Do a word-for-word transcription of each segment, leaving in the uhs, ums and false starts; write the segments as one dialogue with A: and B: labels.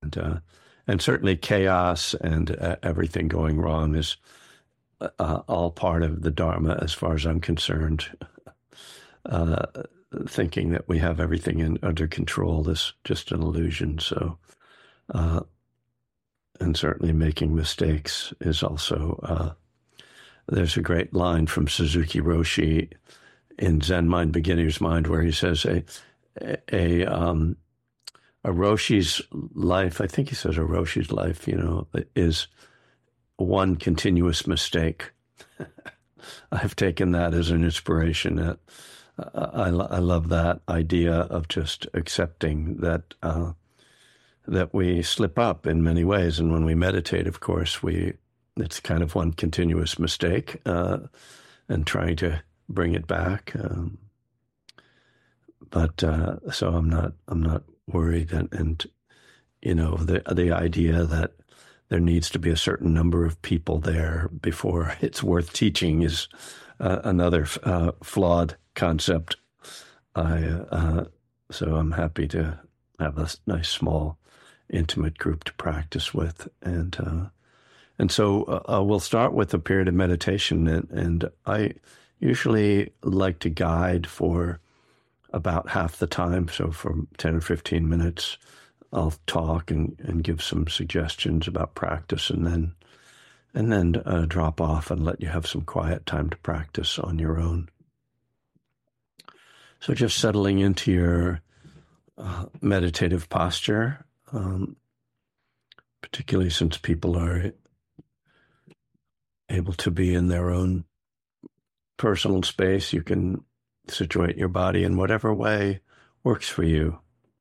A: uh, and certainly chaos and uh, everything going wrong is uh, all part of the Dharma, as far as I'm concerned. Uh, thinking that we have everything in, under control is just an illusion. So, uh, and certainly making mistakes is also. Uh, there's a great line from Suzuki Roshi in Zen Mind, Beginner's Mind, where he says a a um, a Roshi's life. I think he says a Roshi's life, you know, is one continuous mistake. I've taken that as an inspiration. Uh, I, I love that idea of just accepting that uh, that we slip up in many ways, and when we meditate, of course, we it's kind of one continuous mistake, uh, and trying to bring it back. Um, but uh, so I'm not I'm not worried, and, and you know the the idea that there needs to be a certain number of people there before it's worth teaching is uh, another uh, flawed concept. I uh, so I'm happy to have a nice small intimate group to practice with, and uh, and so uh, we'll start with a period of meditation, and, and I usually like to guide for about half the time, so for ten or fifteen minutes. I'll talk and, and give some suggestions about practice, and then and then uh, drop off and let you have some quiet time to practice on your own. So just settling into your uh, meditative posture, um, particularly since people are able to be in their own personal space, you can situate your body in whatever way works for you.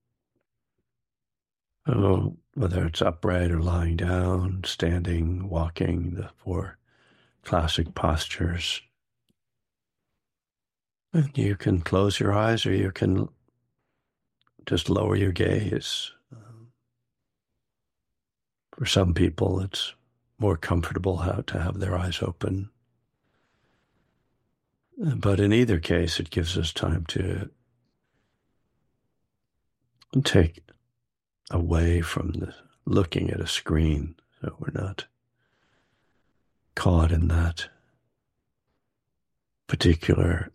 A: Oh, whether it's upright or lying down, standing, walking, the four classic postures. And you can close your eyes, or you can just lower your gaze. Um, for some people, it's more comfortable how to have their eyes open. But in either case, it gives us time to take away from the looking at a screen, so we're not caught in that particular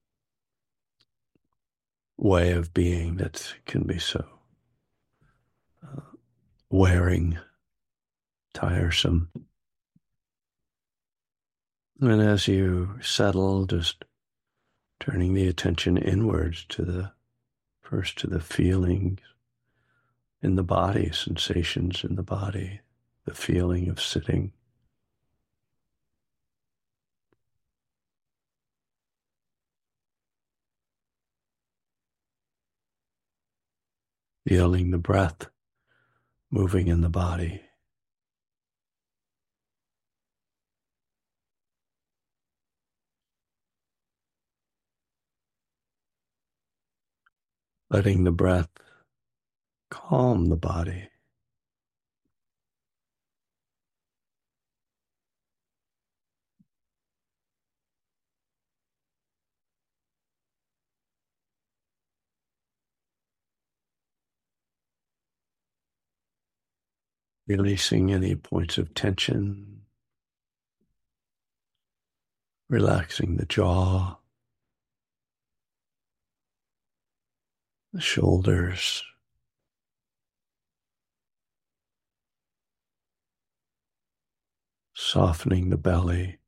A: way of being that can be so uh, wearing, tiresome. And as you settle, just turning the attention inwards to the first to the feelings in the body, sensations in the body, the feeling of sitting. Feeling the breath moving in the body. Letting the breath calm the body. Releasing any points of tension. Relaxing the jaw, the shoulders, softening the belly,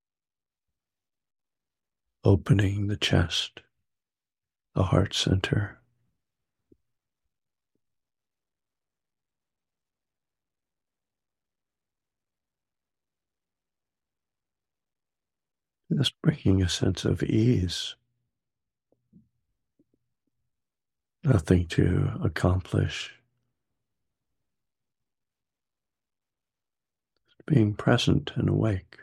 A: opening the chest, the heart center. Just bringing a sense of ease. Nothing to accomplish. Being present and awake.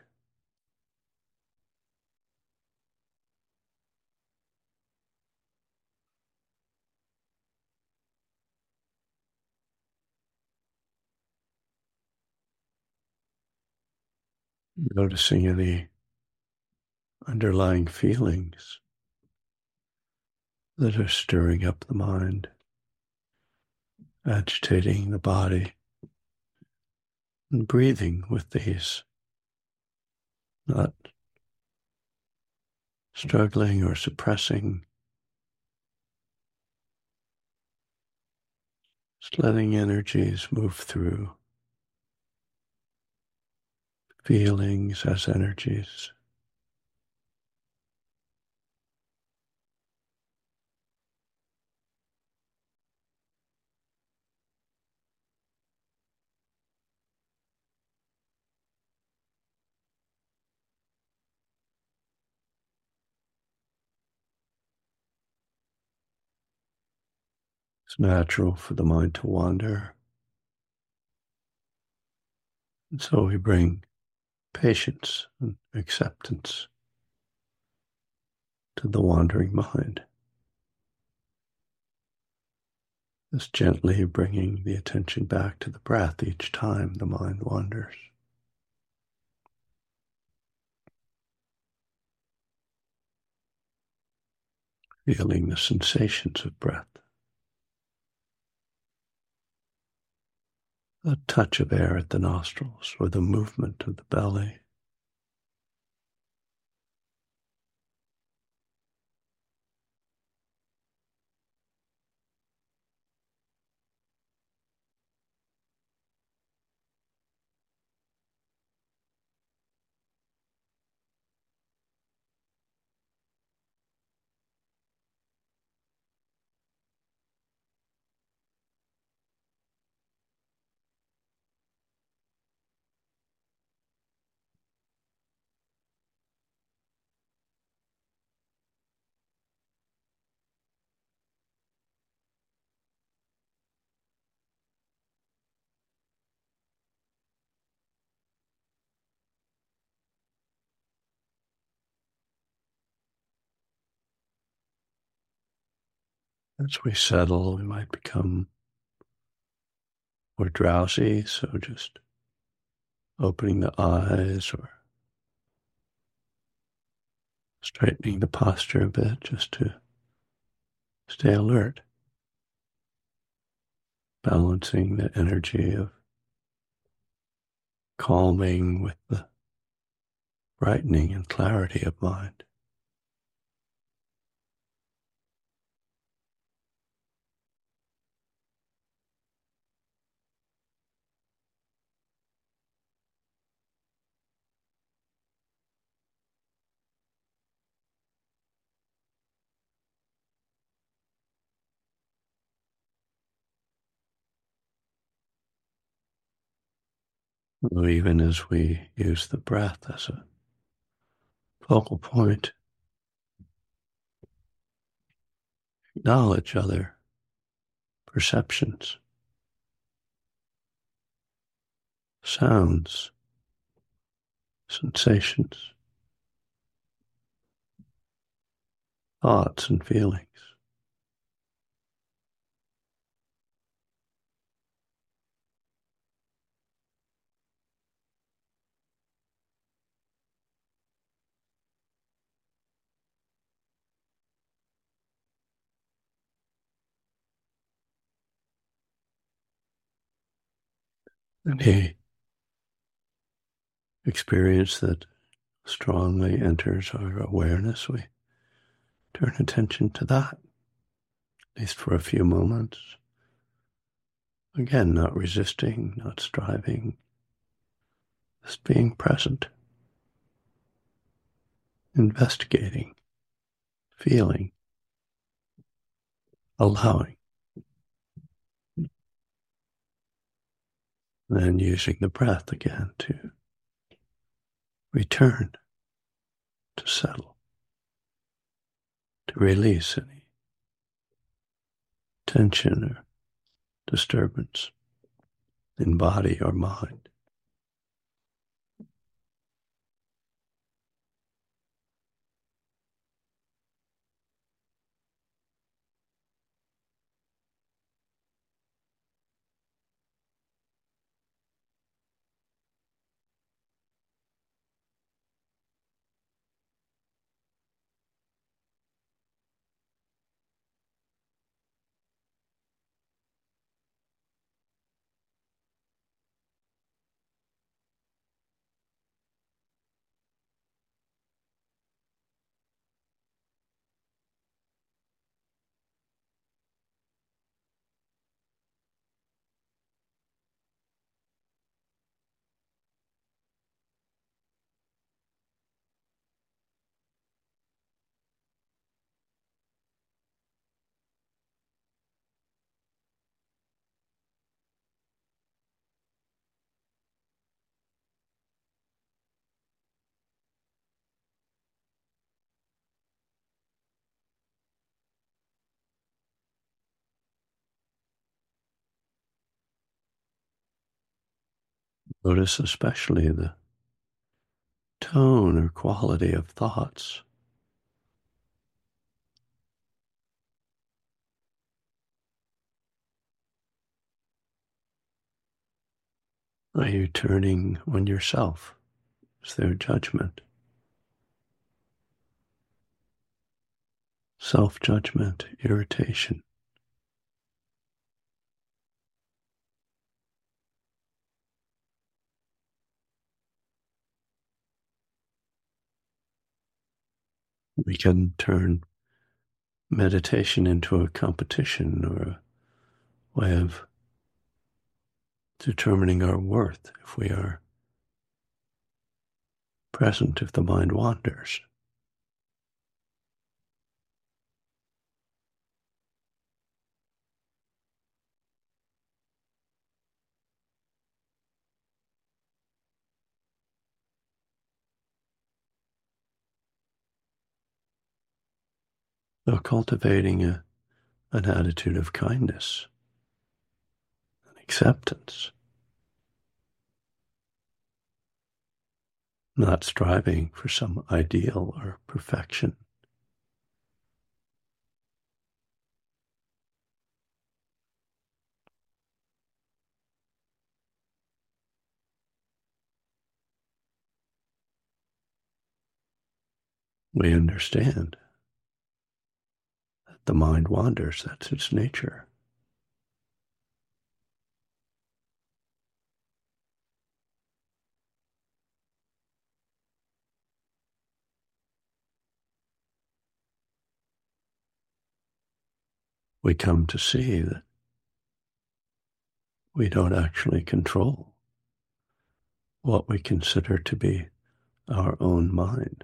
A: Noticing any underlying feelings that are stirring up the mind. agitating the body and breathing with these, not struggling or suppressing, just letting energies move through, feelings as energies. It's natural for the mind to wander. And so we bring patience and acceptance to the wandering mind. Just gently bringing the attention back to the breath each time the mind wanders. Feeling the sensations of breath. A touch of air at the nostrils or the movement of the belly. As we settle, we might become more drowsy, so just opening the eyes or straightening the posture a bit just to stay alert, balancing the energy of calming with the brightening and clarity of mind. Even as we use the breath as a focal point, acknowledge other perceptions, sounds, sensations, thoughts, and feelings. Any experience that strongly enters our awareness, we turn attention to that, at least for a few moments. Again, not resisting, not striving, just being present, investigating, feeling, allowing, then using the breath again to return, to settle, to release any tension or disturbance in body or mind. Notice especially the tone or quality of thoughts. Are you turning on yourself? Is there judgment? Self-judgment, irritation. We can turn meditation into a competition or a way of determining our worth if we are present, if the mind wanders. So cultivating a, an attitude of kindness and acceptance, not striving for some ideal or perfection. We understand that the mind wanders, that's its nature. We come to see that we don't actually control what we consider to be our own mind.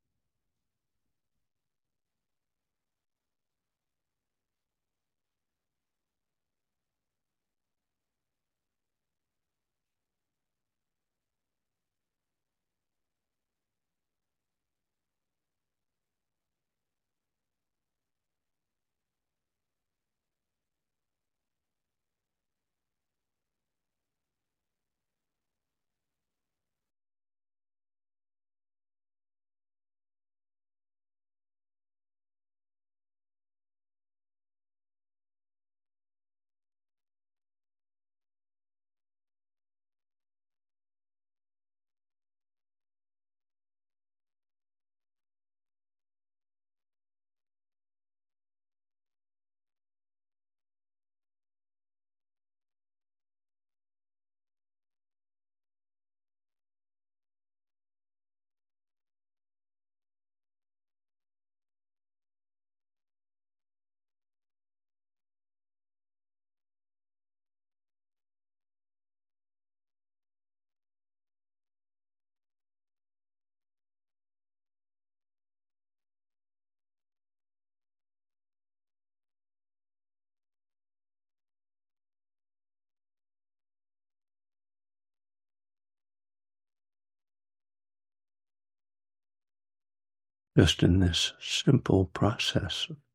A: Just in this simple process of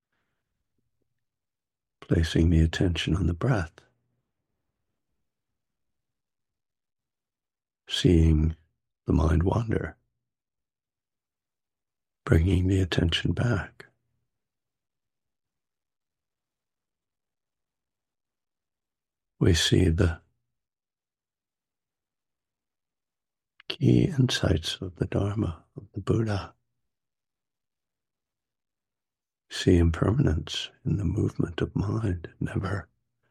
A: placing the attention on the breath, seeing the mind wander, bringing the attention back. We see the key insights of the Dharma, of the Buddha. See impermanence in the movement of mind, never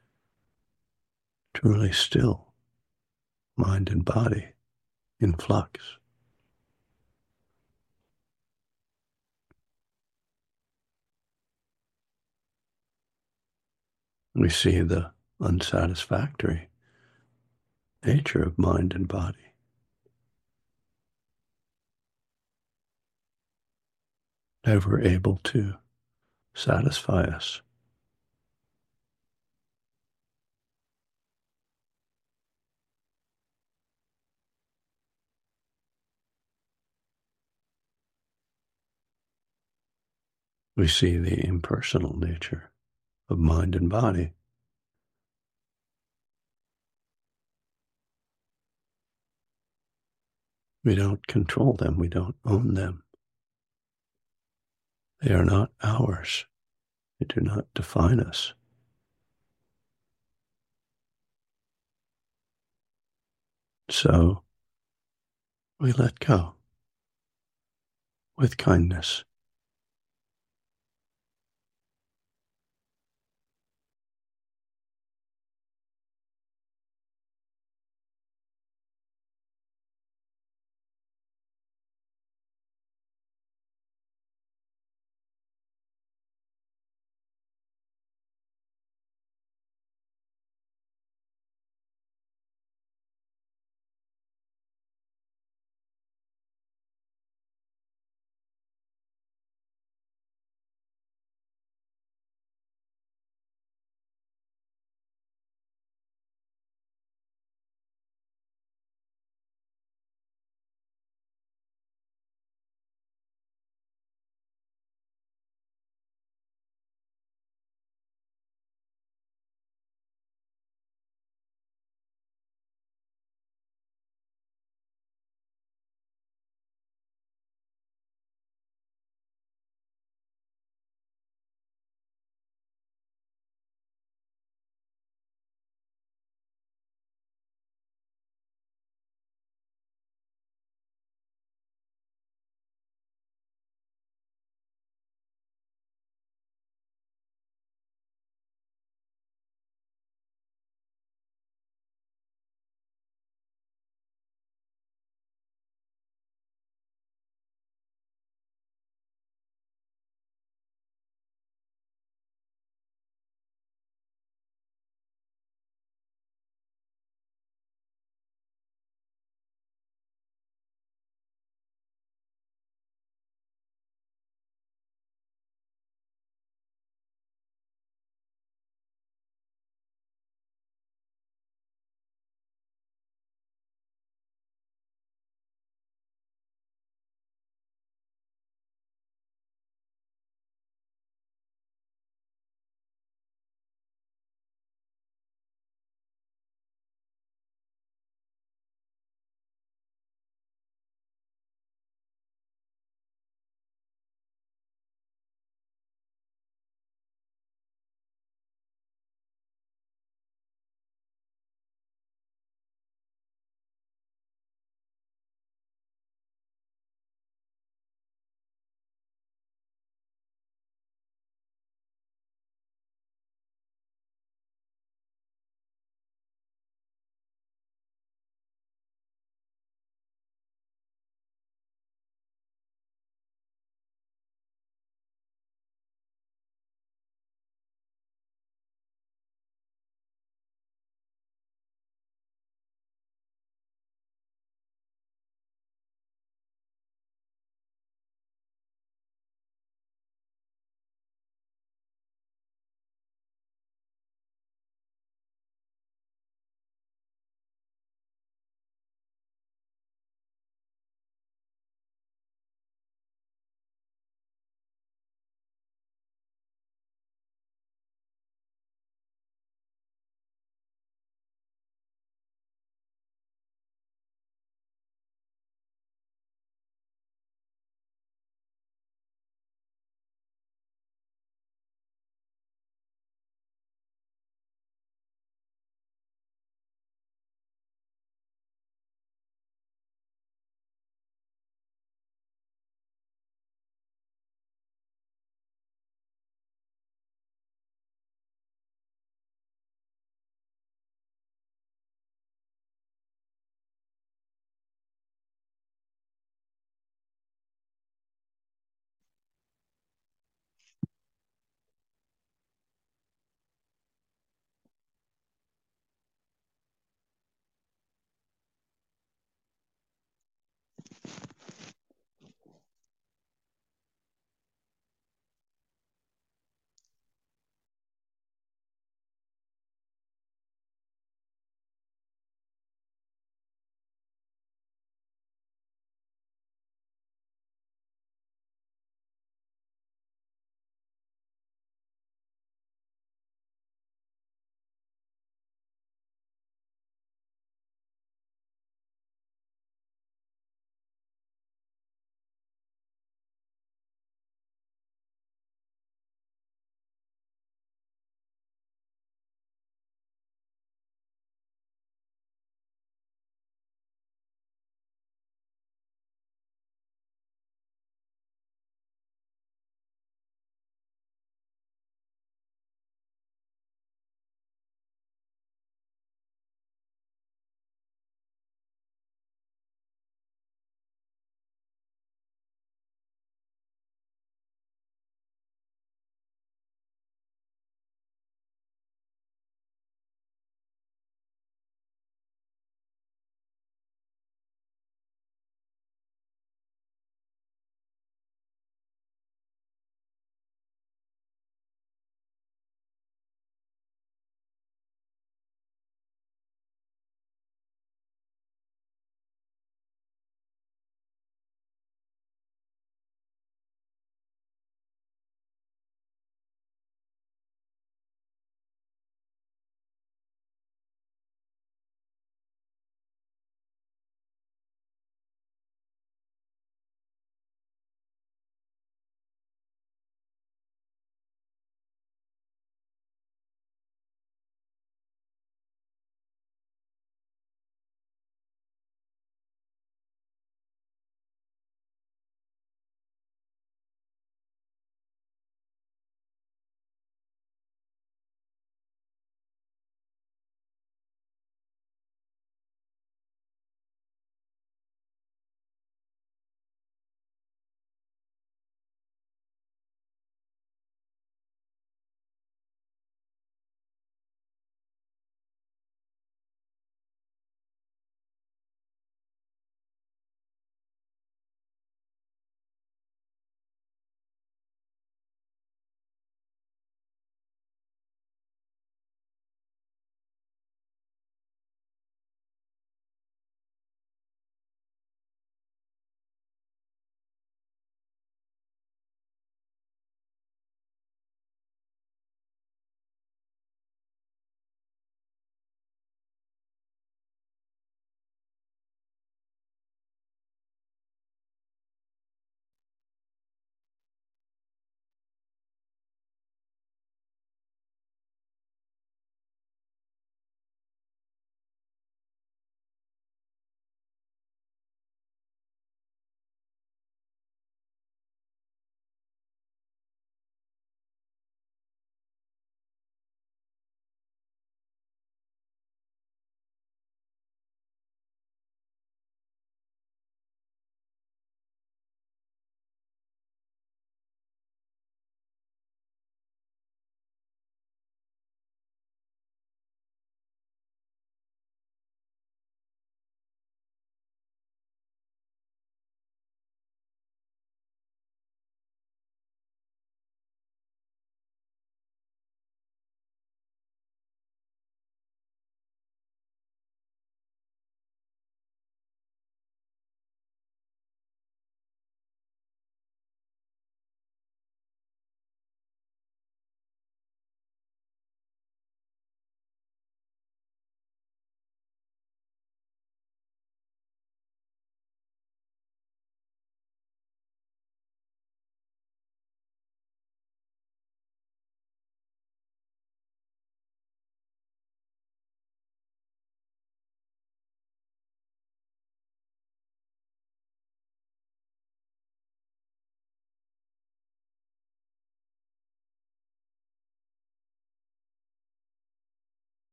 A: truly still, mind and body in flux. We see the unsatisfactory nature of mind and body. Never able to satisfy us. We see the impersonal nature of mind and body. We don't control them. We don't own them. They are not ours. They do not define us. So we let go with kindness.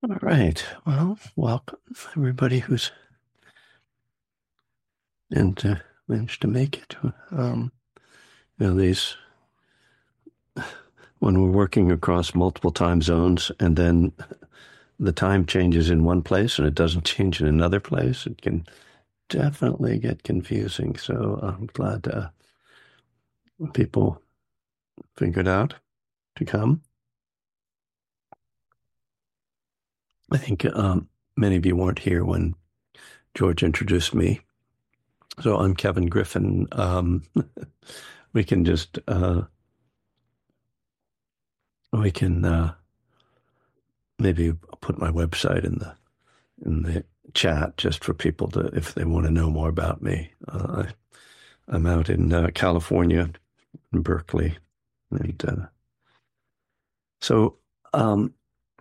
A: All right. Well, welcome everybody who's and uh, managed to make it. Um, you know, these when we're working across multiple time zones, and then the time changes in one place and it doesn't change in another place, it can definitely get confusing. So I'm glad uh, people figured out to come. I think um, many of you weren't here when George introduced me. So I'm Kevin Griffin. Um, we can just, uh, we can uh, maybe put my website in the in the chat just for people to, if they want to know more about me. Uh, I, I'm out in uh, California, in Berkeley. And uh, so um,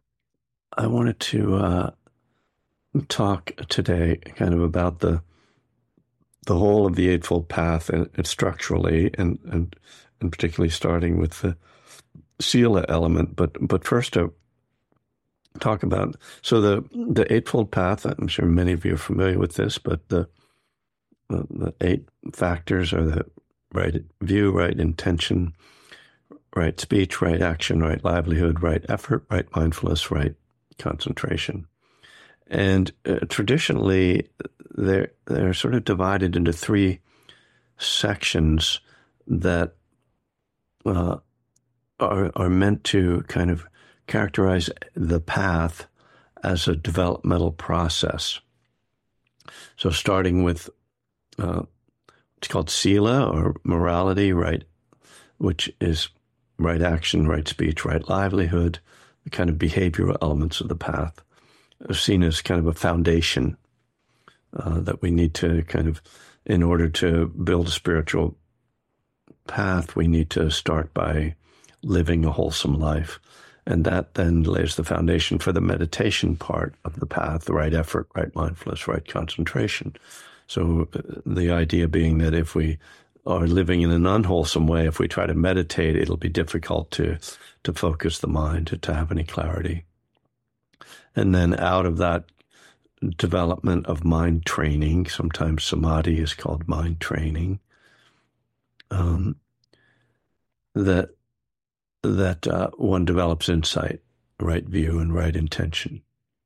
A: I wanted to uh, talk today kind of about the the whole of the Eightfold Path and, and structurally, and, and and particularly starting with the Sila element. But but first to talk about, so the the Eightfold Path, I'm sure many of you are familiar with this, but the the, the eight factors are the right view, right intention, right speech, right action, right livelihood, right effort, right mindfulness, right concentration. And uh, traditionally, they're, they're sort of divided into three sections that uh, are, are meant to kind of characterize the path as a developmental process. So starting with uh, it's called Sila, or morality, right, which is right action, right speech, right livelihood, the kind of behavioral elements of the path, are seen as kind of a foundation uh, that we need to kind of, in order to build a spiritual path, we need to start by living a wholesome life. And that then lays the foundation for the meditation part of the path, the right effort, right mindfulness, right concentration. So uh, the idea being that if we are living in an unwholesome way, if we try to meditate, it'll be difficult to to focus the mind, to, to have any clarity. And then out of that development of mind training, sometimes samadhi is called mind training, um, that that uh, one develops insight, right view, and right intention.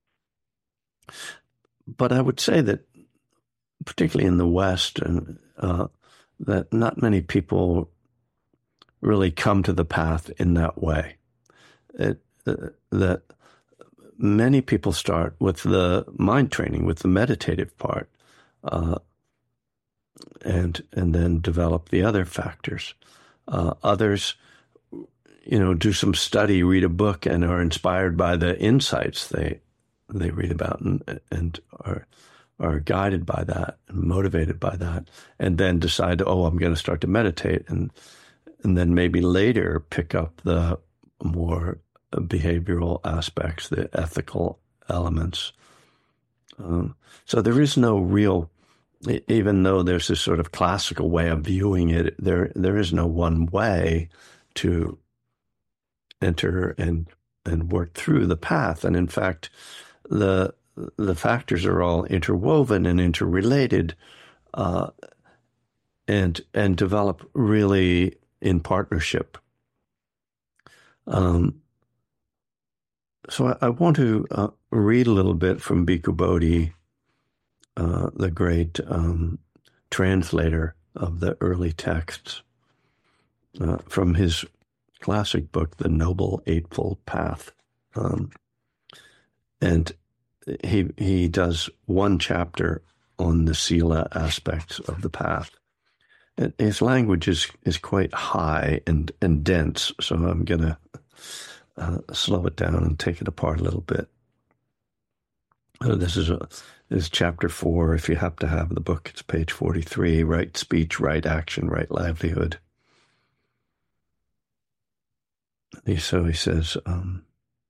A: But I would say that, particularly in the West, and uh, that not many people really come to the path in that way. It, uh, that many people start with the mind training, with the meditative part, uh, and and then develop the other factors. Uh, others, you know, do some study, read a book, and are inspired by the insights they they read about, and and are are guided by that and motivated by that, and then decide, oh, I'm going to start to meditate, and and then maybe later pick up the more behavioral aspects, the ethical elements. Um, so there is no real, even though there's this sort of classical way of viewing it, there there is no one way to enter and and work through the path. And in fact, the the factors are all interwoven and interrelated, uh, and and develop really in partnership. Um, so I, I want to uh, read a little bit from Bhikkhu Bodhi, uh, the great um, translator of the early texts, uh, from his classic book, The Noble Eightfold Path. Um, and he he does one chapter on the Sila aspects of the path. And his language is, is quite high and, and dense, so I'm going to uh, slow it down and take it apart a little bit. So this is, a, this is chapter four. If you happen to have the book, it's page forty-three, right speech, right action, right livelihood. So he says, um,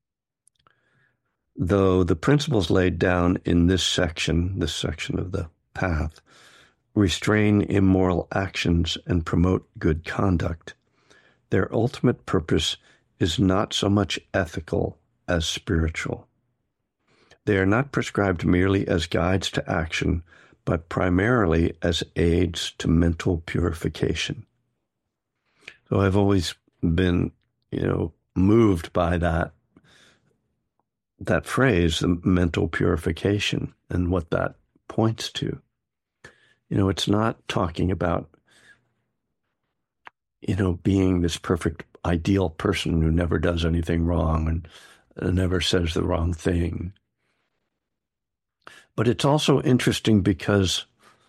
A: though the principles laid down in this section, this section of the path, restrain immoral actions and promote good conduct, their ultimate purpose is not so much ethical as spiritual. They are not prescribed merely as guides to action, but primarily as aids to mental purification. So I've always been, you know, moved by that that phrase, the mental purification, and what that points to. You know, it's not talking about, you know, being this perfect ideal person who never does anything wrong and uh, never says the wrong thing. But it's also interesting because,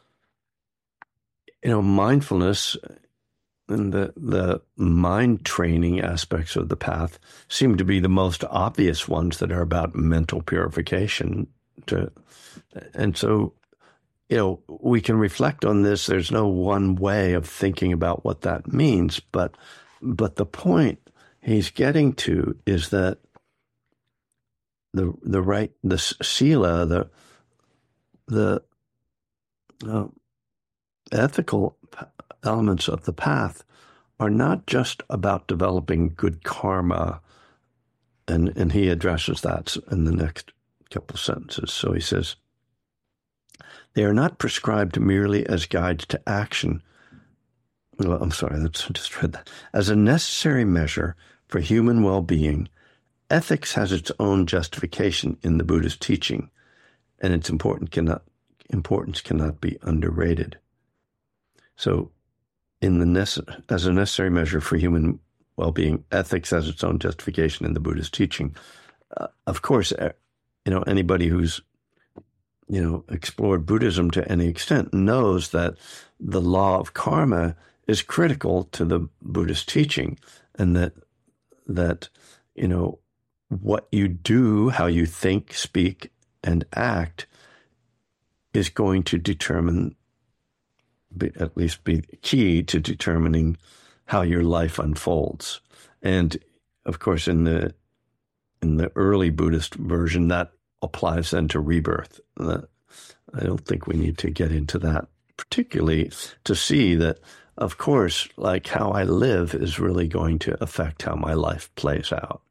A: you know, mindfulness and the the mind training aspects of the path seem to be the most obvious ones that are about mental purification. To, and so, you know, we can reflect on this. There's no one way of thinking about what that means, but but the point he's getting to is that the the right the sila, the the uh, ethical elements of the path are not just about developing good karma, and and he addresses that in the next couple of sentences. So he says, they are not prescribed merely as guides to action. Well, I'm sorry, that's, I just read that. As a necessary measure for human well-being, ethics has its own justification in the Buddha's teaching, and its important cannot, importance cannot be underrated. So, in the nece- as a necessary measure for human well-being, ethics has its own justification in the Buddha's teaching. Uh, of course, uh, you know, anybody who's you know, explored Buddhism to any extent knows that the law of karma is critical to the Buddhist teaching, and that that you know what you do, how you think, speak, and act is going to determine, be, at least be key to determining how your life unfolds. And of course, in the in the early Buddhist version, that applies then to rebirth. Uh, I don't think we need to get into that, particularly to see that, of course, like how I live is really going to affect how my life plays out.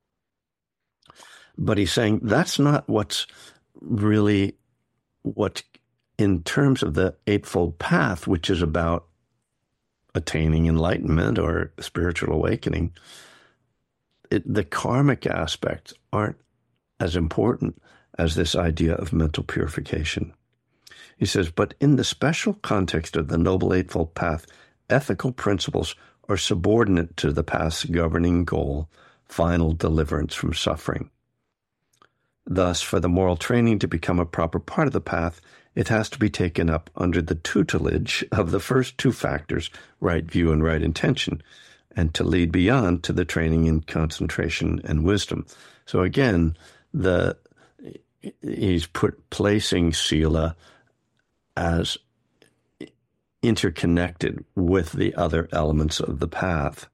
A: But he's saying that's not what's really what, in terms of the Eightfold Path, which is about attaining enlightenment or spiritual awakening, it, the karmic aspects aren't as important as this idea of mental purification. He says, but in the special context of the Noble Eightfold Path, ethical principles are subordinate to the path's governing goal, final deliverance from suffering. Thus, for the moral training to become a proper part of the path, it has to be taken up under the tutelage of the first two factors, right view and right intention, and to lead beyond to the training in concentration and wisdom. So again, the he's put placing sila as interconnected with the other elements of the path.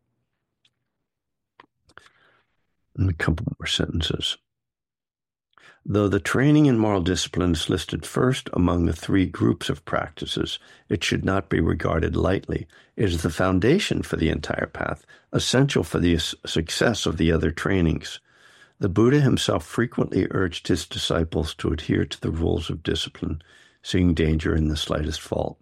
A: And a couple more sentences. Though the training in moral discipline is listed first among the three groups of practices, it should not be regarded lightly. It is the foundation for the entire path, essential for the success of the other trainings. The Buddha himself frequently urged his disciples to adhere to the rules of discipline, seeing danger in the slightest fault.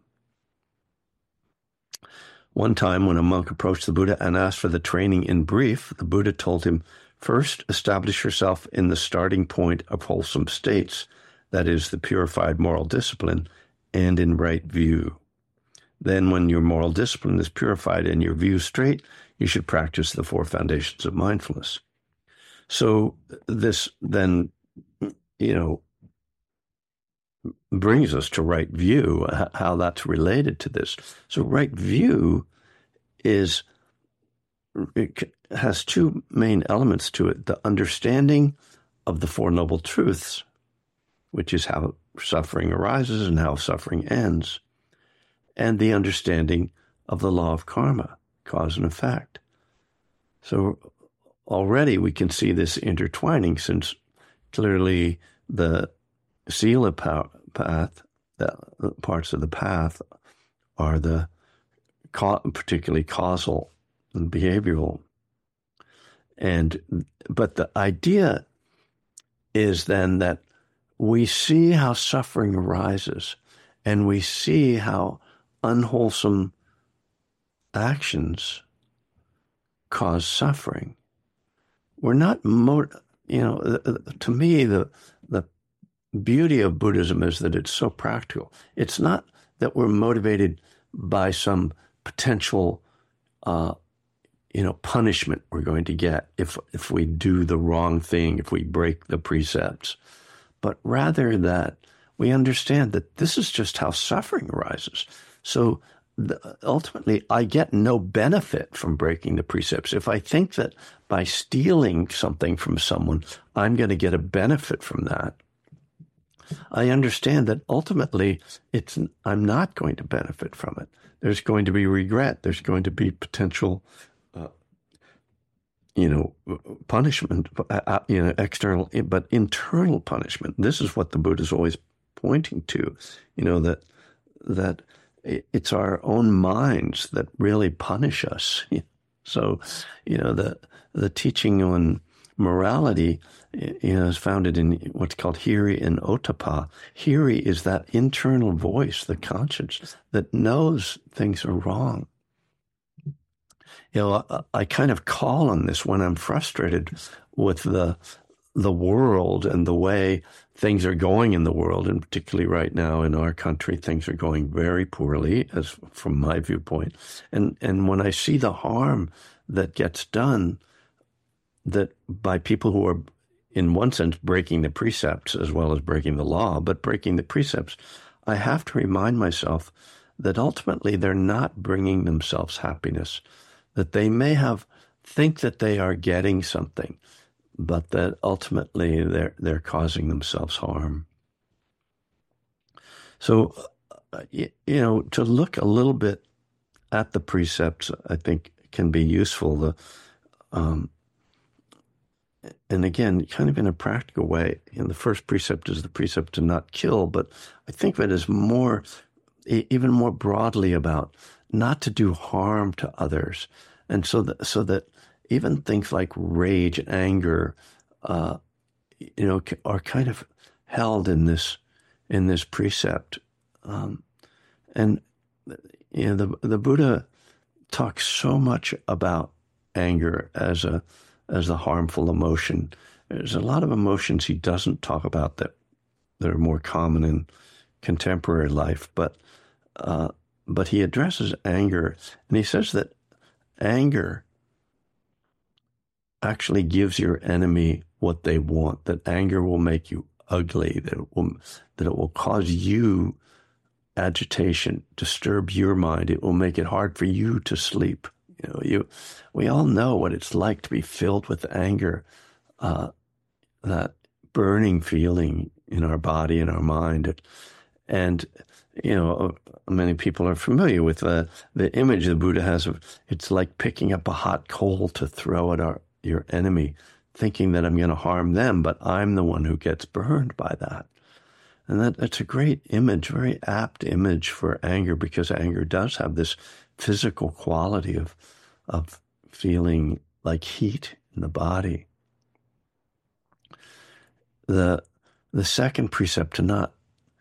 A: One time, when a monk approached the Buddha and asked for the training in brief, the Buddha told him, first, establish yourself in the starting point of wholesome states, that is, the purified moral discipline, and in right view. Then, when your moral discipline is purified and your view straight, you should practice the four foundations of mindfulness. So this then, you know, brings us to right view, how that's related to this. So right view is, it has two main elements to it: the understanding of the Four Noble Truths, which is how suffering arises and how suffering ends, and the understanding of the law of karma, cause and effect. So already we can see this intertwining, since clearly the sila path, the parts of the path, are the particularly causal and behavioral. And but the idea is then that we see how suffering arises, and we see how unwholesome actions cause suffering. We're not, mo- you know, to me, the the beauty of Buddhism is that it's so practical. It's not that we're motivated by some potential, uh, you know, punishment we're going to get if if we do the wrong thing, if we break the precepts, but rather that we understand that this is just how suffering arises. So the, ultimately, I get no benefit from breaking the precepts. If I think that by stealing something from someone, I'm going to get a benefit from that, I understand that ultimately it's I'm not going to benefit from it. There's going to be regret. There's going to be potential, uh, you know, punishment, uh, you know, external, but internal punishment. This is what the Buddha is always pointing to, you know, that that it's our own minds that really punish us. So, you know, the the teaching on morality, you know, is founded in what's called hiri and ottappa. Hiri is that internal voice, the conscience that knows things are wrong. You know, I, I kind of call on this when I'm frustrated with the the world and the way things are going in the world, and particularly right now in our country, things are going very poorly, as from my viewpoint. And and when I see the harm that gets done, that by people who are, in one sense, breaking the precepts as well as breaking the law, but breaking the precepts, I have to remind myself that ultimately they're not bringing themselves happiness, that they may have think that they are getting something, but that ultimately they're they're causing themselves harm. So, uh, you, you know, to look a little bit at the precepts, I think can be useful. The um, and again, kind of in a practical way. You know, the first precept is the precept to not kill, but I think of it as more, even more broadly about not to do harm to others, and so that so that. Even things like rage and anger, uh, you know, are kind of held in this in this precept. Um, and you know, the the Buddha talks so much about anger as a as a harmful emotion. There's a lot of emotions he doesn't talk about that that are more common in contemporary life, but uh, but he addresses anger, and he says that anger actually gives your enemy what they want, that anger will make you ugly, that it will, that it will cause you agitation, disturb your mind. It will make it hard for you to sleep. You know, you, we all know what it's like to be filled with anger, uh, that burning feeling in our body and our mind. And, you know, many people are familiar with the, the image the Buddha has of it's like picking up a hot coal to throw at our your enemy, thinking that I'm going to harm them, but I'm the one who gets burned by that. And that, that's a great image, very apt image for anger, because anger does have this physical quality of of feeling like heat in the body. The the second precept, to not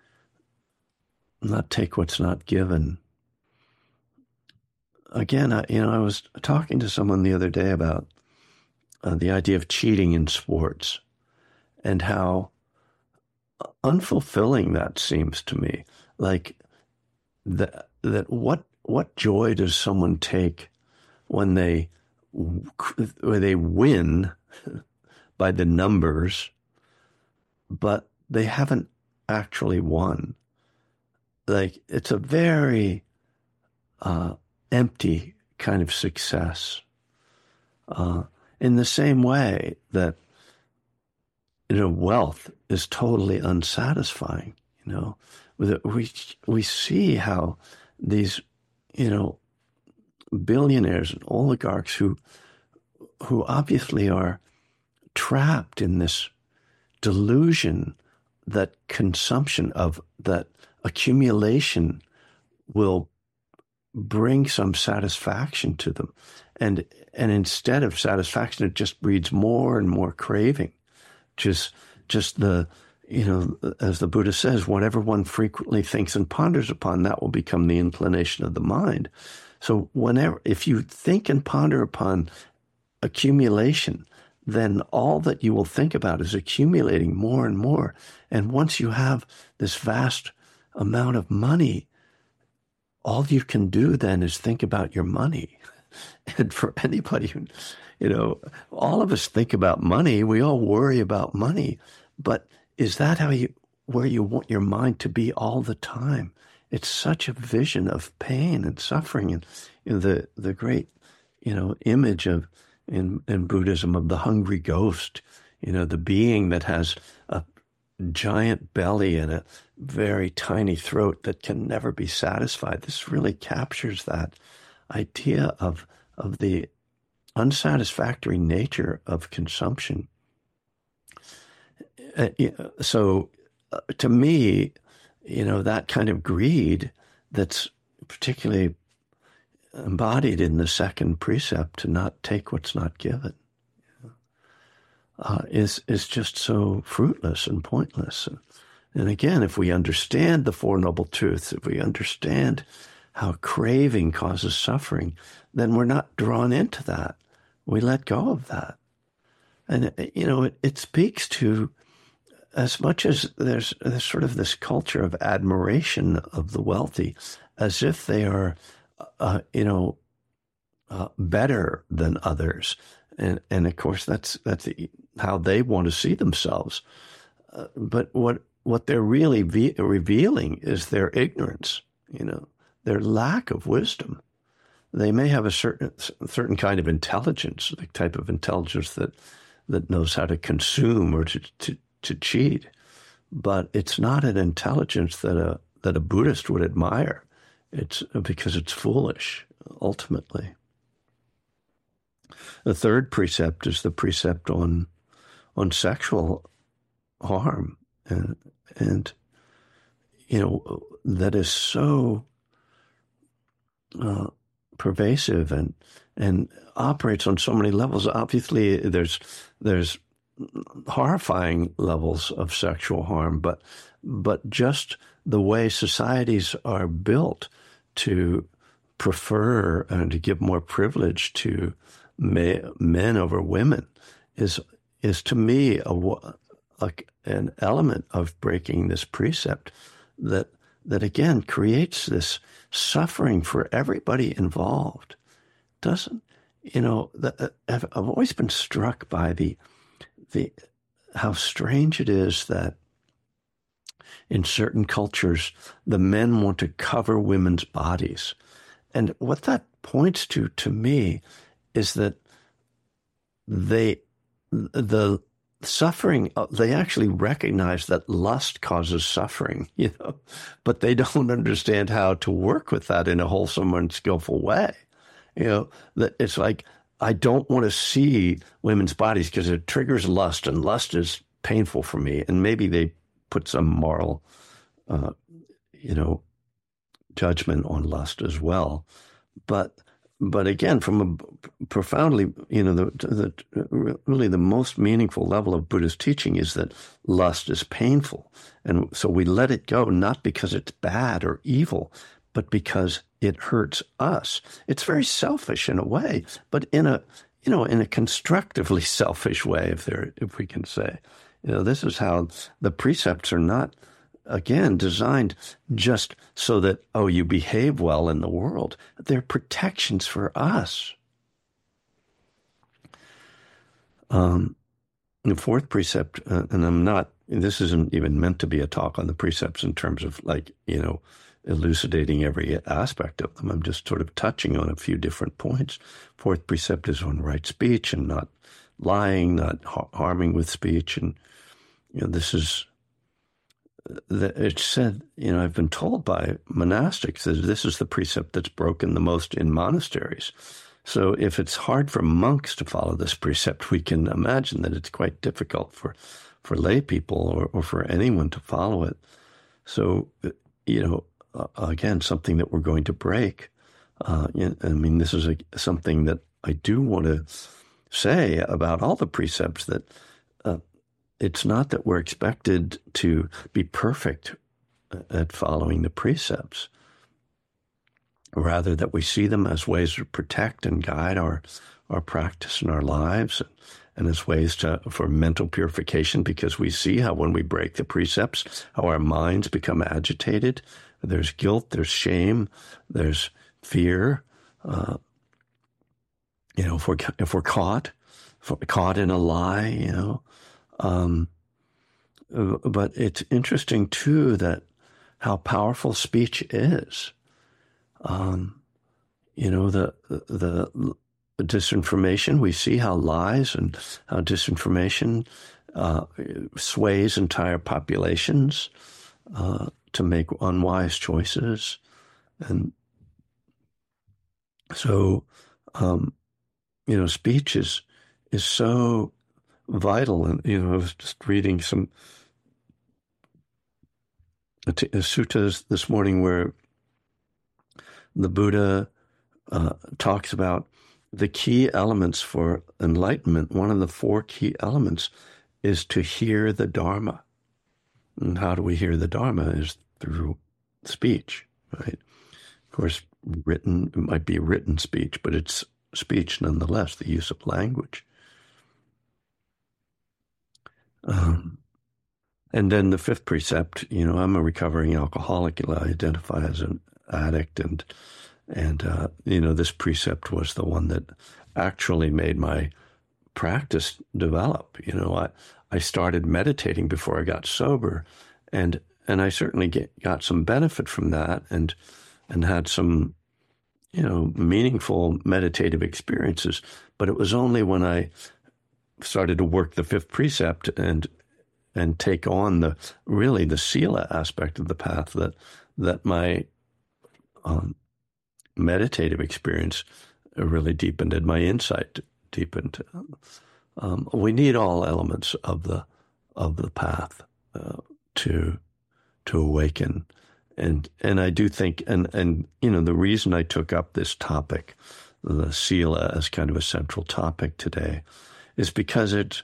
A: not take what's not given. Again, I, you know, I was talking to someone the other day about Uh, the idea of cheating in sports and how unfulfilling that seems to me. Like that, that what what joy does someone take when they when they win by the numbers, but they haven't actually won? Like it's a very uh, empty kind of success. Uh, In the same way that, you know, wealth is totally unsatisfying. You know, we we see how these, you know, billionaires and oligarchs who who obviously are trapped in this delusion that consumption of that accumulation will bring some satisfaction to them. And and instead of satisfaction, it just breeds more and more craving. Just just the you know, as the Buddha says, whatever one frequently thinks and ponders upon, that will become the inclination of the mind. So whenever, if you think and ponder upon accumulation, then all that you will think about is accumulating more and more. And once you have this vast amount of money, all you can do then is think about your money. And for anybody who, you know, all of us think about money. We all worry about money. But is that how you, where you want your mind to be all the time? It's such a vision of pain and suffering, and you know, the the great, you know, image of in in Buddhism of the hungry ghost, you know, the being that has a giant belly and a very tiny throat that can never be satisfied. This really captures that idea of of the unsatisfactory nature of consumption. Uh, so, uh, to me, you know, that kind of greed that's particularly embodied in the second precept, to not take what's not given, uh, is is just so fruitless and pointless. And, and again, if we understand the Four Noble Truths, if we understand how craving causes suffering, then we're not drawn into that. We let go of that. And, you know, it, it speaks to, as much as there's, there's sort of this culture of admiration of the wealthy, as if they are, uh, you know, uh, better than others. And, and of course, that's that's how they want to see themselves. Uh, but what what they're really ve- revealing is their ignorance, you know, their lack of wisdom. They may have a certain certain kind of intelligence, the type of intelligence that that knows how to consume or to, to, to cheat, but it's not an intelligence that a that a Buddhist would admire. It's because it's foolish, ultimately. The third precept is the precept on on sexual harm, and and you know that is so uh, pervasive and and operates on so many levels. Obviously, there's there's horrifying levels of sexual harm, but but just the way societies are built to prefer and to give more privilege to men over women is is to me a, a an element of breaking this precept that that again creates this suffering for everybody involved. Doesn't you know? The, I've, I've always been struck by the the how strange it is that in certain cultures the men want to cover women's bodies, and what that points to to me is that they, the suffering, they actually recognize that lust causes suffering, you know, but they don't understand how to work with that in a wholesome and skillful way. You know, that it's like, I don't want to see women's bodies because it triggers lust, and lust is painful for me. And maybe they put some moral, uh, you know, judgment on lust as well. But But again, from a profoundly, you know, the, the really the most meaningful level of Buddhist teaching is that lust is painful. And so we let it go, not because it's bad or evil, but because it hurts us. It's very selfish in a way, but in a, you know, in a constructively selfish way, if there, if we can say. You know, this is how the precepts are not, again, designed just so that, oh, you behave well in the world. They're protections for us. Um, the fourth precept, uh, and I'm not, this isn't even meant to be a talk on the precepts in terms of like, you know, elucidating every aspect of them. I'm just sort of touching on a few different points. Fourth precept is on right speech and not lying, not ha- harming with speech. And, you know, this is, it's said, you know, I've been told by monastics that this is the precept that's broken the most in monasteries. So if it's hard for monks to follow this precept, we can imagine that it's quite difficult for, for lay people or, or for anyone to follow it. So, you know, uh, again, something that we're going to break. Uh, I mean, this is a, something that I do want to say about all the precepts, that uh, it's not that we're expected to be perfect at following the precepts, rather that we see them as ways to protect and guide our our practice in our lives, and as ways to for mental purification, because we see how when we break the precepts, how our minds become agitated. There's guilt, there's shame, there's fear. Uh, you know, if we're if we're caught, if we're caught in a lie, you know. Um, but it's interesting too that how powerful speech is. Um, you know, the the disinformation, we see how lies and how disinformation uh, sways entire populations uh, to make unwise choices. And so, um, you know, speech is, is so vital. And, you know, I was just reading some suttas this morning where the Buddha uh, talks about the key elements for enlightenment. One of the four key elements is to hear the Dharma. And how do we hear the Dharma? Is through speech, right? Of course, written, it might be written speech, but it's speech nonetheless, the use of language. Um, and then the fifth precept, you know, I'm a recovering alcoholic. I identify as an addict, and And, uh, you know, this precept was the one that actually made my practice develop. You know, I, I started meditating before I got sober, and and I certainly get, got some benefit from that, and and had some, you know, meaningful meditative experiences. But it was only when I started to work the fifth precept and and take on the really the sila aspect of the path that that my um, meditative experience really deepened, and my insight deepened. Um, we need all elements of the of the path uh, to to awaken, and and I do think, and and you know, the reason I took up this topic, the sila, as kind of a central topic today, is because it,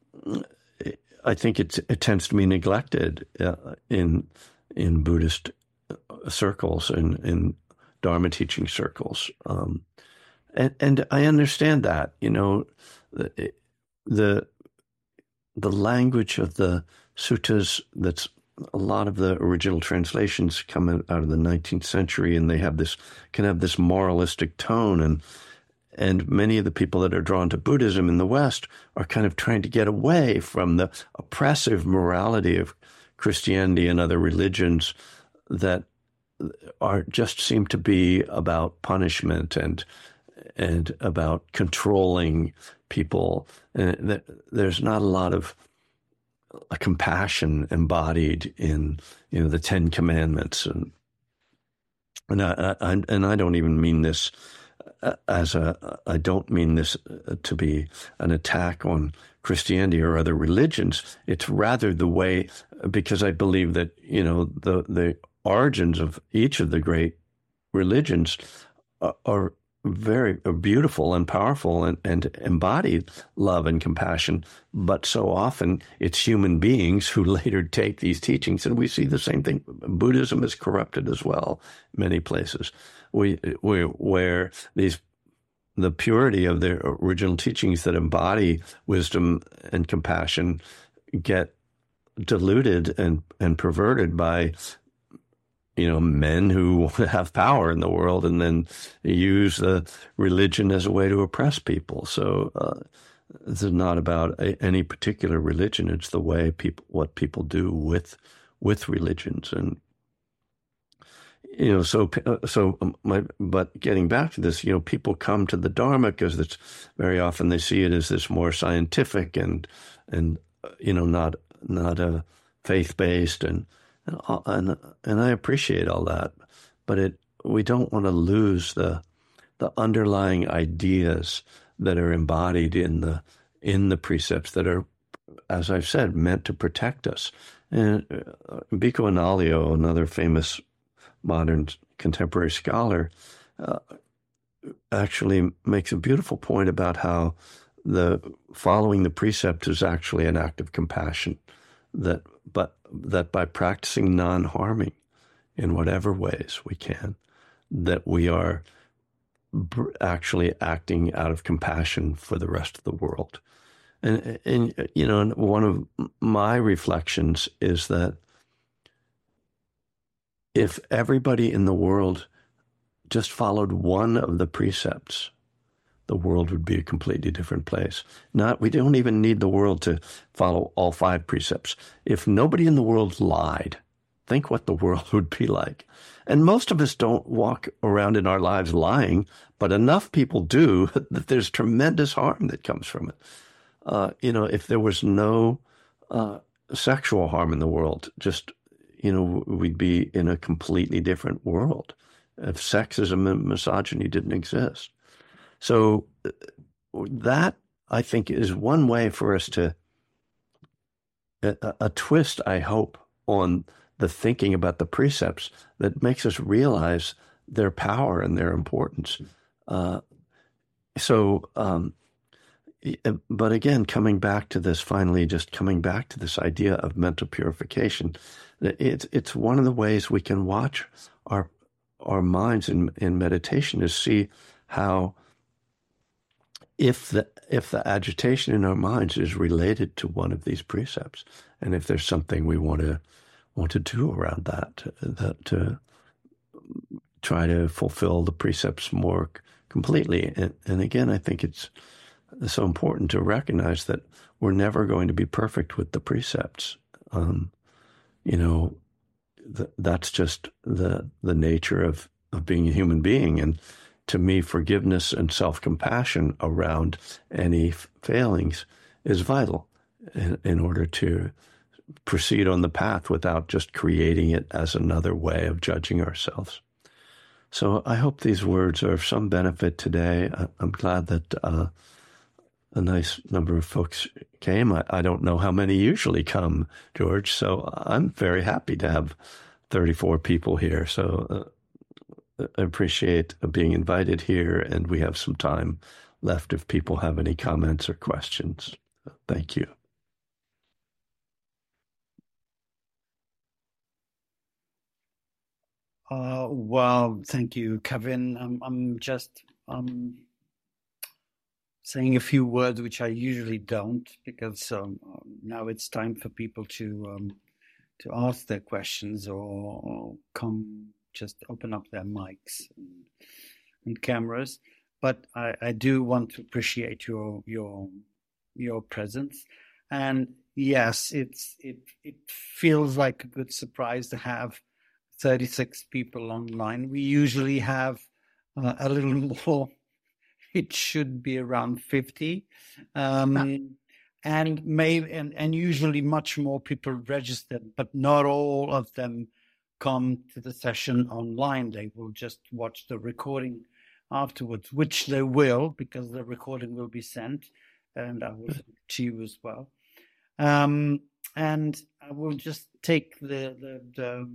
A: I think it it tends to be neglected uh, in in Buddhist circles, in in Dharma teaching circles. Um, and, and I understand that, you know, the, the, the language of the suttas, that's a lot of the original translations come out of the nineteenth century, and they have this, can have this moralistic tone. And, and many of the people that are drawn to Buddhism in the West are kind of trying to get away from the oppressive morality of Christianity and other religions that are just seem to be about punishment and and about controlling people. And there's not a lot of a compassion embodied in, you know, the Ten Commandments, and and I, I and I don't even mean this as a I don't mean this to be an attack on Christianity or other religions. It's rather the way, because I believe that, you know, the the origins of each of the great religions are very are beautiful and powerful, and, and embody love and compassion. But so often it's human beings who later take these teachings, and we see the same thing. Buddhism is corrupted as well in many places. We, we where these the purity of the original teachings that embody wisdom and compassion get diluted and, and perverted by, you know, men who have power in the world, and then use the religion as a way to oppress people. So uh, this is not about a, any particular religion. It's the way people, what people do with with religions, and you know. So so my. But getting back to this, you know, people come to the Dharma because it's very often they see it as this more scientific and and you know not not a faith based and. And and I appreciate all that, but it we don't want to lose the the underlying ideas that are embodied in the in the precepts that are, as I've said, meant to protect us. And uh, Bhikkhu Analayo, another famous modern contemporary scholar, uh, actually makes a beautiful point about how the following the precept is actually an act of compassion, that but that by practicing non-harming in whatever ways we can, that we are actually acting out of compassion for the rest of the world. And, and you know, one of my reflections is that if everybody in the world just followed one of the precepts, the world would be a completely different place. Not, we don't even need the world to follow all five precepts. If nobody in the world lied, think what the world would be like. And most of us don't walk around in our lives lying, but enough people do that there's tremendous harm that comes from it. Uh, you know, if there was no uh, sexual harm in the world, just, you know, we'd be in a completely different world. If sexism and misogyny didn't exist. So that, I think, is one way for us to, a, a twist, I hope, on the thinking about the precepts that makes us realize their power and their importance. Uh, so, um, but again, coming back to this, finally, just coming back to this idea of mental purification, it's it's one of the ways we can watch our our minds in, in meditation, is see how if the if the agitation in our minds is related to one of these precepts, and if there's something we want to want to do around that, that to try to fulfill the precepts more completely. And, and again, I think it's so important to recognize that we're never going to be perfect with the precepts. Um, you know, th- that's just the the nature of, of being a human being. And to me, forgiveness and self-compassion around any f- failings is vital in, in order to proceed on the path without just creating it as another way of judging ourselves. So I hope these words are of some benefit today. I, I'm glad that uh, a nice number of folks came. I, I don't know how many usually come, George, so I'm very happy to have thirty-four people here. So uh, I appreciate being invited here, and we have some time left if people have any comments or questions. Thank you.
B: Uh, well, thank you, Kevin. I'm, I'm just um, saying a few words which I usually don't, because um, now it's time for people to um, to ask their questions, or, or come just open up their mics and, and cameras. But I, I do want to appreciate your your your presence. And yes, it's it it feels like a good surprise to have thirty-six people online. We usually have uh, a little more. It should be around fifty. Um, and maybe and, and usually much more people registered, but not all of them come to the session online. They will just watch the recording afterwards, which they will, because the recording will be sent, and I will send it to you as well. Um, and I will just take the the, the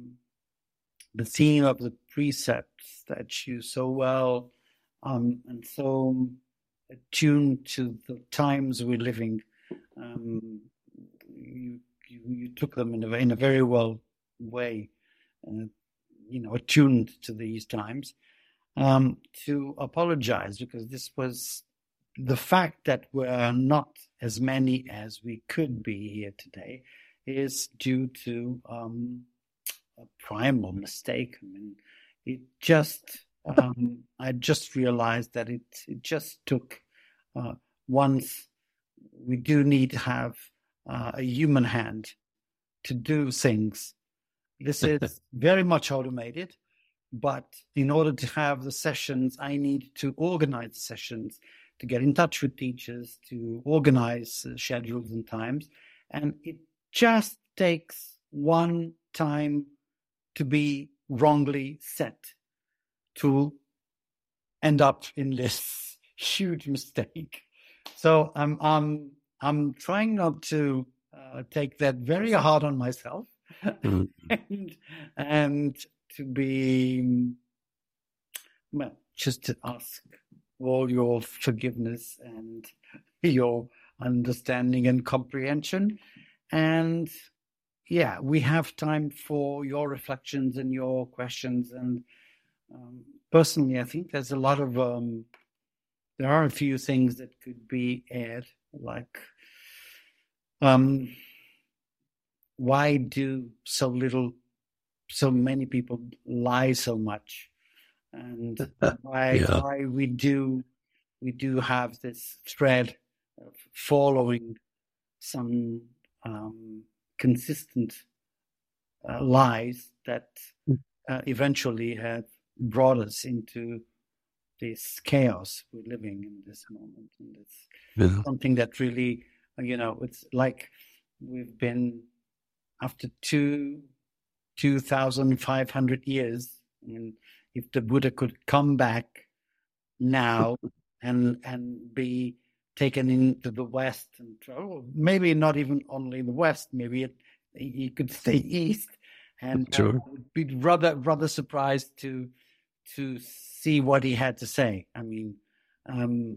B: the theme of the precepts that you so well um, and so attuned to the times we're living. Um, you, you you took them in a in a very well way, uh, you know, attuned to these times. Um, to apologize, because this was the fact that we're not as many as we could be here today is due to um, a primal mistake. I mean, it just, um, I just realized that it, it just took uh, once. We do need to have uh, a human hand to do things. This is very much automated, but in order to have the sessions, I need to organize the sessions, to get in touch with teachers, to organize uh, schedules and times. And it just takes one time to be wrongly set to end up in this huge mistake. So I'm I'm I'm trying not to uh, take that very hard on myself, mm. and and to be well, just to ask all your forgiveness and your understanding and comprehension. And yeah, we have time for your reflections and your questions. And um, personally, I think there's a lot of, um, there are a few things that could be aired, like um, why do so little, so many people lie so much? And why,
A: Yeah.
B: why we do, we do have this thread of following some um, consistent uh, lies that uh, eventually have brought us into this chaos we're living in this moment. And it's
A: Yeah.
B: something that really, you know, it's like we've been after two, two thousand five hundred years. And if the Buddha could come back now and and be taken into the West, and oh, maybe not even only the West, maybe it, he could stay East, and
A: Sure.
B: I would be rather rather surprised to to see what he had to say. I mean, um,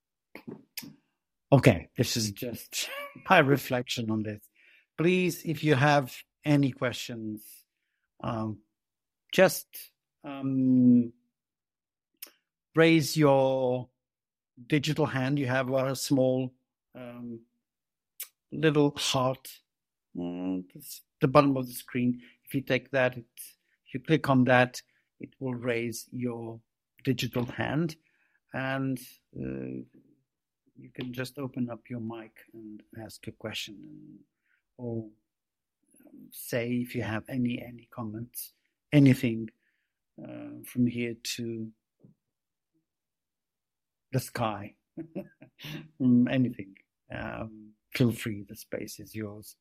B: okay, this is just my reflection on this. Please, if you have any questions, um, just um, raise your digital hand. You have a small um, little heart at the bottom of the screen. If you take that, it, if you click on that, it will raise your digital hand, and uh, you can just open up your mic and ask a question, and, or um, say if you have any any comments, anything uh, from here to the sky, from anything. Um, feel free. The space is yours.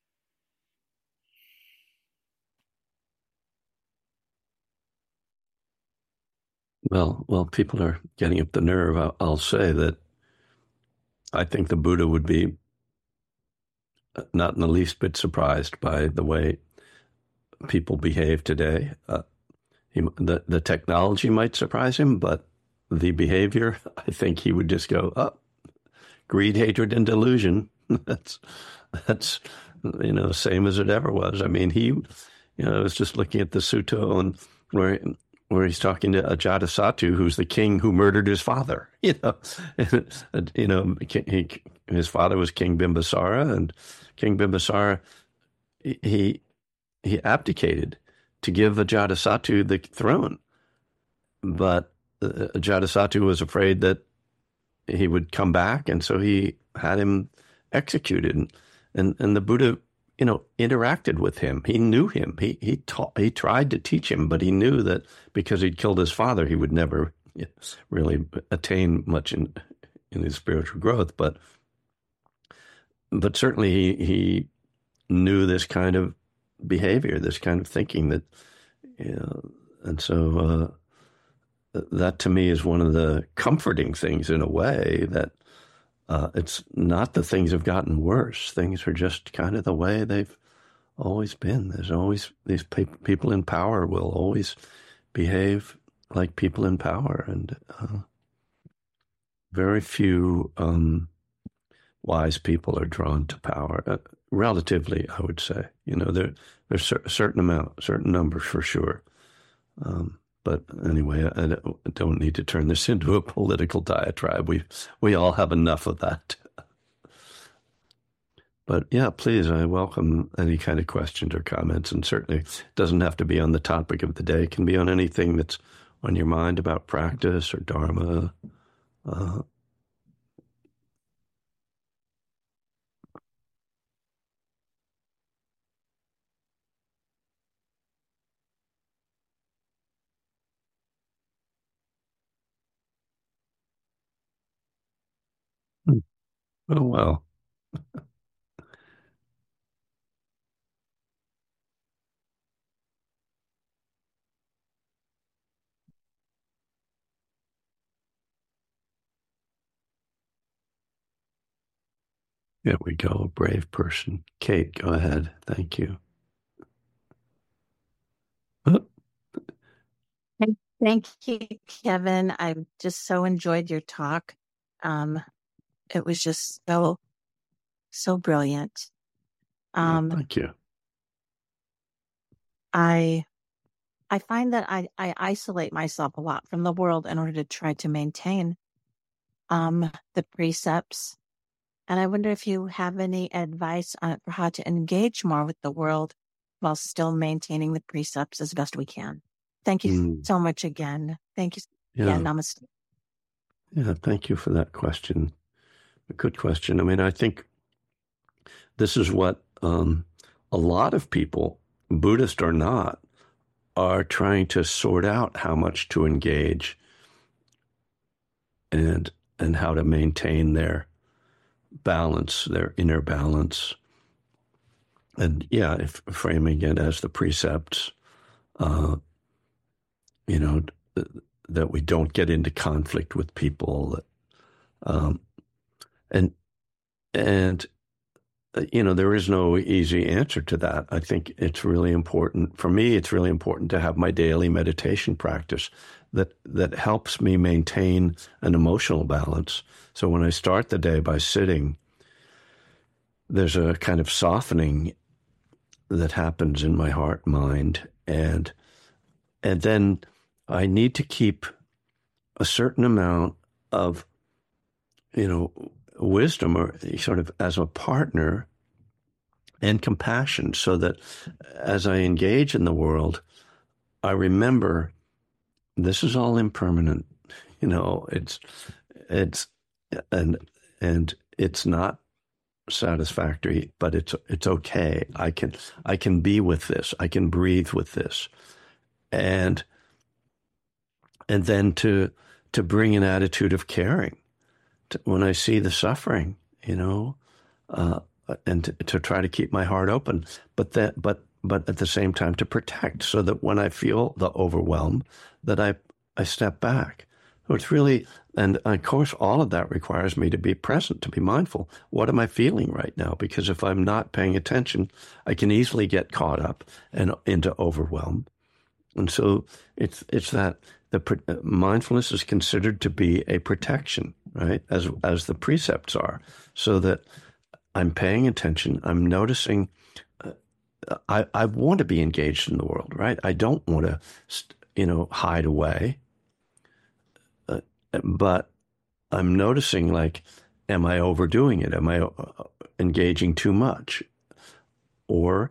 A: Well, well, people are getting up the nerve. I'll, I'll say that I think the Buddha would be not in the least bit surprised by the way people behave today. Uh, he, the the technology might surprise him, but the behavior, I think he would just go, "Oh, greed, hatred, and delusion." that's that's you know same as it ever was. I mean, he, you know, I was just looking at the sutta and where where he's talking to Ajatasattu, who's the king who murdered his father. You know, and, you know, he, his father was King Bimbisara, and King Bimbisara he he abdicated to give Ajatasattu the throne, but uh, Ajatasattu was afraid that he would come back, and so he had him executed. And and, and the Buddha, you know, interacted with him. He knew him. He he taught. He tried to teach him, but he knew that because he'd killed his father, he would never really attain much in in his spiritual growth. But but certainly he he knew this kind of behavior, this kind of thinking that, you know, and so uh, that to me is one of the comforting things in a way that uh, it's not that things have gotten worse. Things are just kind of the way they've always been. There's always these pe- people in power will always behave like people in power, and uh, very few um, wise people are drawn to power. Uh, relatively, I would say. You know, there there's a certain amount, certain numbers for sure. Um, but anyway, I don't need to turn this into a political diatribe. We we all have enough of that. But yeah, please, I welcome any kind of questions or comments, and certainly it doesn't have to be on the topic of the day. It can be on anything that's on your mind about practice or Dharma. Uh, oh, well. There we go, brave person. Kate, go ahead. Thank you. Oh,
C: Thank you, Kevin. I just so enjoyed your talk. Um, it was just so, so brilliant. Um,
A: oh, thank you.
C: I I find that I, I isolate myself a lot from the world in order to try to maintain um, the precepts. And I wonder if you have any advice on for how to engage more with the world while still maintaining the precepts as best we can. Thank you
A: Mm.
C: so much again. Thank you.
A: Yeah.
C: Yeah, namaste.
A: Yeah, thank you for that question. A good question. I mean, I think this is what um, a lot of people, Buddhist or not, are trying to sort out how much to engage and and how to maintain their balance, their inner balance. And yeah, if framing it as the precepts, uh, you know, th- that we don't get into conflict with people, that, um, and and uh, you know, there is no easy answer to that. I think it's really important for me. It's really important to have my daily meditation practice that that helps me maintain an emotional balance. So when I start the day by sitting, there's a kind of softening that happens in my heart, mind, and and then I need to keep a certain amount of, you know, wisdom or sort of as a partner and compassion, so that as I engage in the world, I remember this is all impermanent. You know, it's it's and and it's not satisfactory, but it's it's okay. I can I can be with this. I can breathe with this, and and then to to bring an attitude of caring to, when I see the suffering, you know, uh, and to, to try to keep my heart open, but that but but at the same time to protect, so that when I feel the overwhelm, that I I step back. So it's really, and of course, all of that requires me to be present, to be mindful. What am I feeling right now? Because if I'm not paying attention, I can easily get caught up and into overwhelm. And so it's it's that the mindfulness is considered to be a protection, right? As as the precepts are, so that I'm paying attention. I'm noticing. Uh, I I want to be engaged in the world, right? I don't want to, you know, hide away. Uh, but I'm noticing, like, am I overdoing it? Am I engaging too much? Or,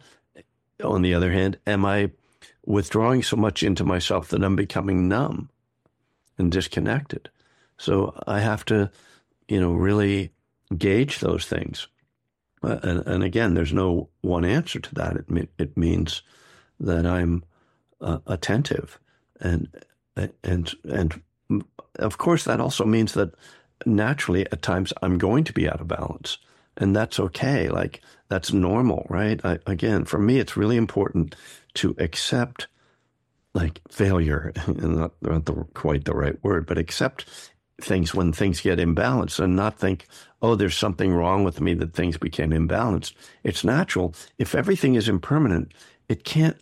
A: on the other hand, am I withdrawing so much into myself that I'm becoming numb and disconnected? So I have to, you know, really gauge those things. Uh, and, and again, there's no one answer to that. It, me- it means that I'm uh, attentive, and and and of course that also means that naturally at times I'm going to be out of balance, and that's okay. Like, that's normal, right? I, again, for me, it's really important to accept, like, failure, not, not the, quite the right word, but accept things when things get imbalanced, and not think, oh, there's something wrong with me that things became imbalanced. It's natural. If everything is impermanent, it can't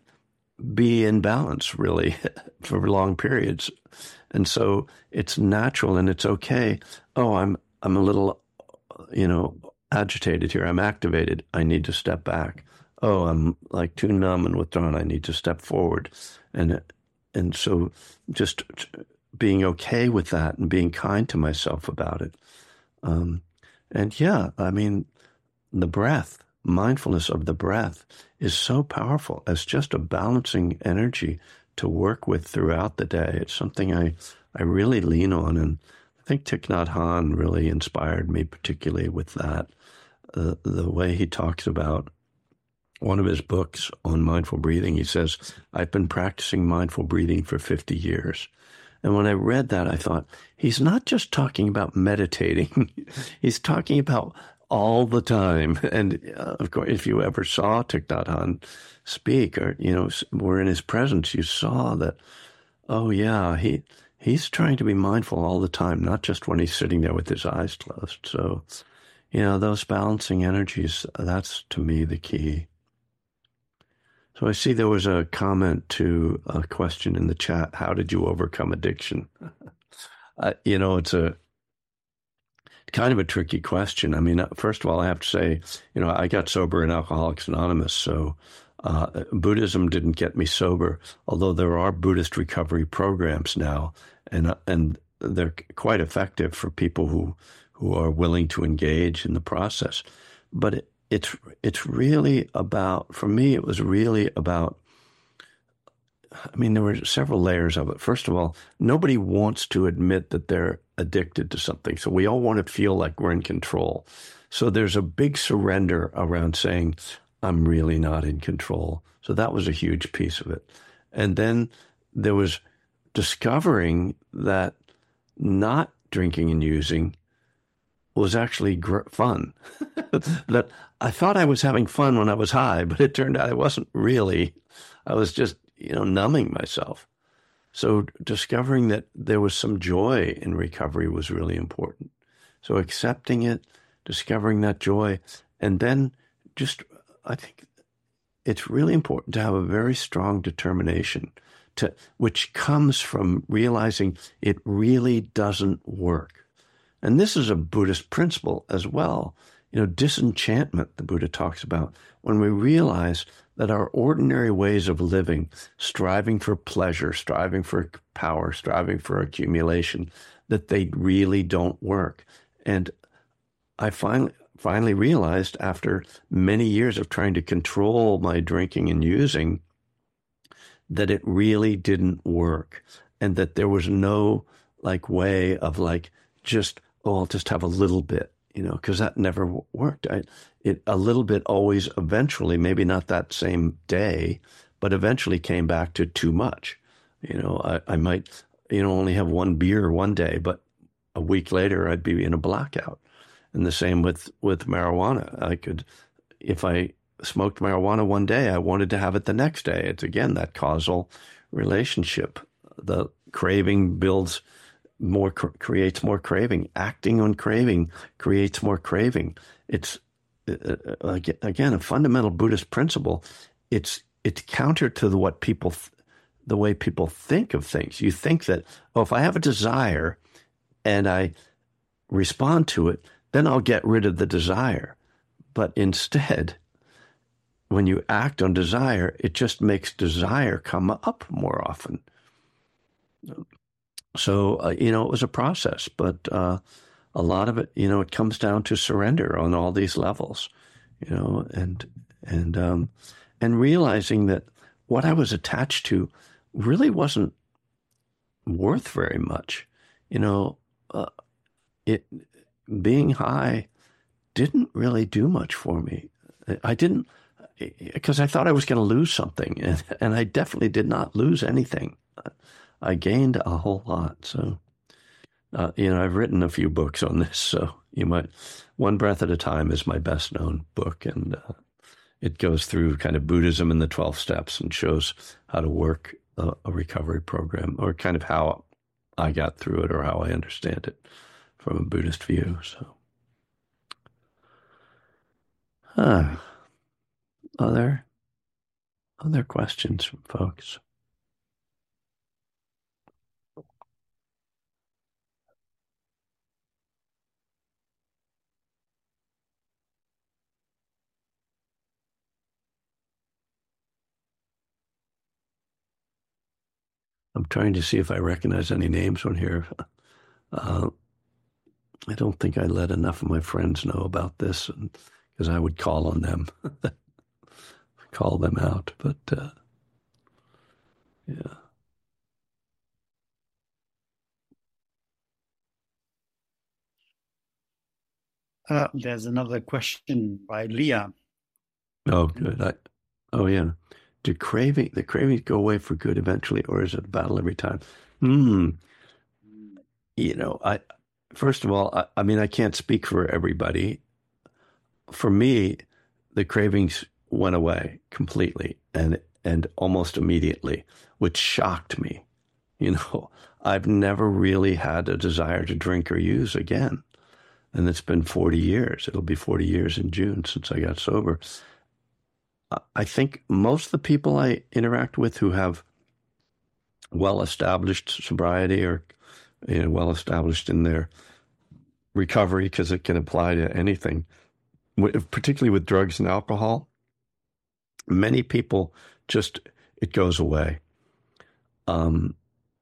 A: be in balance, really, for long periods. And so it's natural, and it's okay. Oh, I'm I'm a little, you know, agitated here. I'm activated. I need to step back. Oh, I'm like too numb and withdrawn. I need to step forward. And and so just being okay with that and being kind to myself about it. Um, and yeah, I mean, the breath, mindfulness of the breath is so powerful as just a balancing energy to work with throughout the day. It's something I, I really lean on. And I think Thich Nhat Hanh really inspired me, particularly with that. Uh, the way he talks about one of his books on mindful breathing, he says, I've been practicing mindful breathing for fifty years. And when I read that, I thought, he's not just talking about meditating. He's talking about all the time. And uh, of course, if you ever saw Thich Nhat Hanh speak, or, you know, were in his presence, you saw that, oh yeah, he he's trying to be mindful all the time, not just when he's sitting there with his eyes closed. So, you know, those balancing energies, that's to me the key. So I see there was a comment to a question in the chat. How did you overcome addiction? uh, you know, it's a kind of a tricky question. I mean, first of all, I have to say, you know, I got sober in Alcoholics Anonymous, so uh, Buddhism didn't get me sober, although there are Buddhist recovery programs now, and and they're quite effective for people who who are willing to engage in the process. But it, it's it's really about, for me, it was really about, I mean, there were several layers of it. First of all, nobody wants to admit that they're addicted to something. So we all want to feel like we're in control. So there's a big surrender around saying, I'm really not in control. So that was a huge piece of it. And then there was discovering that not drinking and using was actually gr- fun. That I thought I was having fun when I was high, but it turned out I wasn't really. I was just, you know, numbing myself. So discovering that there was some joy in recovery was really important. So accepting it, discovering that joy, and then just, I think it's really important to have a very strong determination, to which comes from realizing it really doesn't work. And this is a Buddhist principle as well. You know, disenchantment, the Buddha talks about, when we realize that our ordinary ways of living, striving for pleasure, striving for power, striving for accumulation, that they really don't work. And I finally finally realized, after many years of trying to control my drinking and using, that it really didn't work, and that there was no like way of like just, oh, I'll just have a little bit, you know, because that never worked. I, it a little bit always eventually, maybe not that same day, but eventually came back to too much. You know, I, I might, you know, only have one beer one day, but a week later I'd be in a blackout. And the same with, with marijuana. I could, if I smoked marijuana one day, I wanted to have it the next day. It's, again, that causal relationship. The craving builds more, cr- creates more craving. Acting on craving creates more craving. It's, uh, again, a fundamental Buddhist principle. It's, it's counter to the, what people, th- the way people think of things. You think that, oh, if I have a desire and I respond to it, then I'll get rid of the desire. But instead, when you act on desire, it just makes desire come up more often. So, uh, you know, it was a process, but uh, a lot of it, you know, it comes down to surrender on all these levels, you know, and and um, and realizing that what I was attached to really wasn't worth very much. You know, uh, it being high didn't really do much for me. I didn't, because I thought I was going to lose something, and, and I definitely did not lose anything. I gained a whole lot. So, uh, you know, I've written a few books on this, so you might, One Breath at a Time is my best known book, and uh, it goes through kind of Buddhism and the twelve steps and shows how to work a, a recovery program, or kind of how I got through it, or how I understand it from a Buddhist view. So, huh. Other other questions from folks? I'm trying to see if I recognize any names on here. Uh, I don't think I let enough of my friends know about this, because I would call on them, call them out. But uh, yeah.
B: Uh, there's another question by Leah.
A: Oh, good. I, oh, yeah. Do craving the cravings go away for good eventually, or is it a battle every time? Hmm. You know, I first of all, I, I mean, I can't speak for everybody. For me, the cravings went away completely and and almost immediately, which shocked me. You know, I've never really had a desire to drink or use again. And it's been forty years. It'll be forty years in June since I got sober. I think most of the people I interact with who have well-established sobriety or, you know, well-established in their recovery, because it can apply to anything, particularly with drugs and alcohol, many people just, it goes away. Um,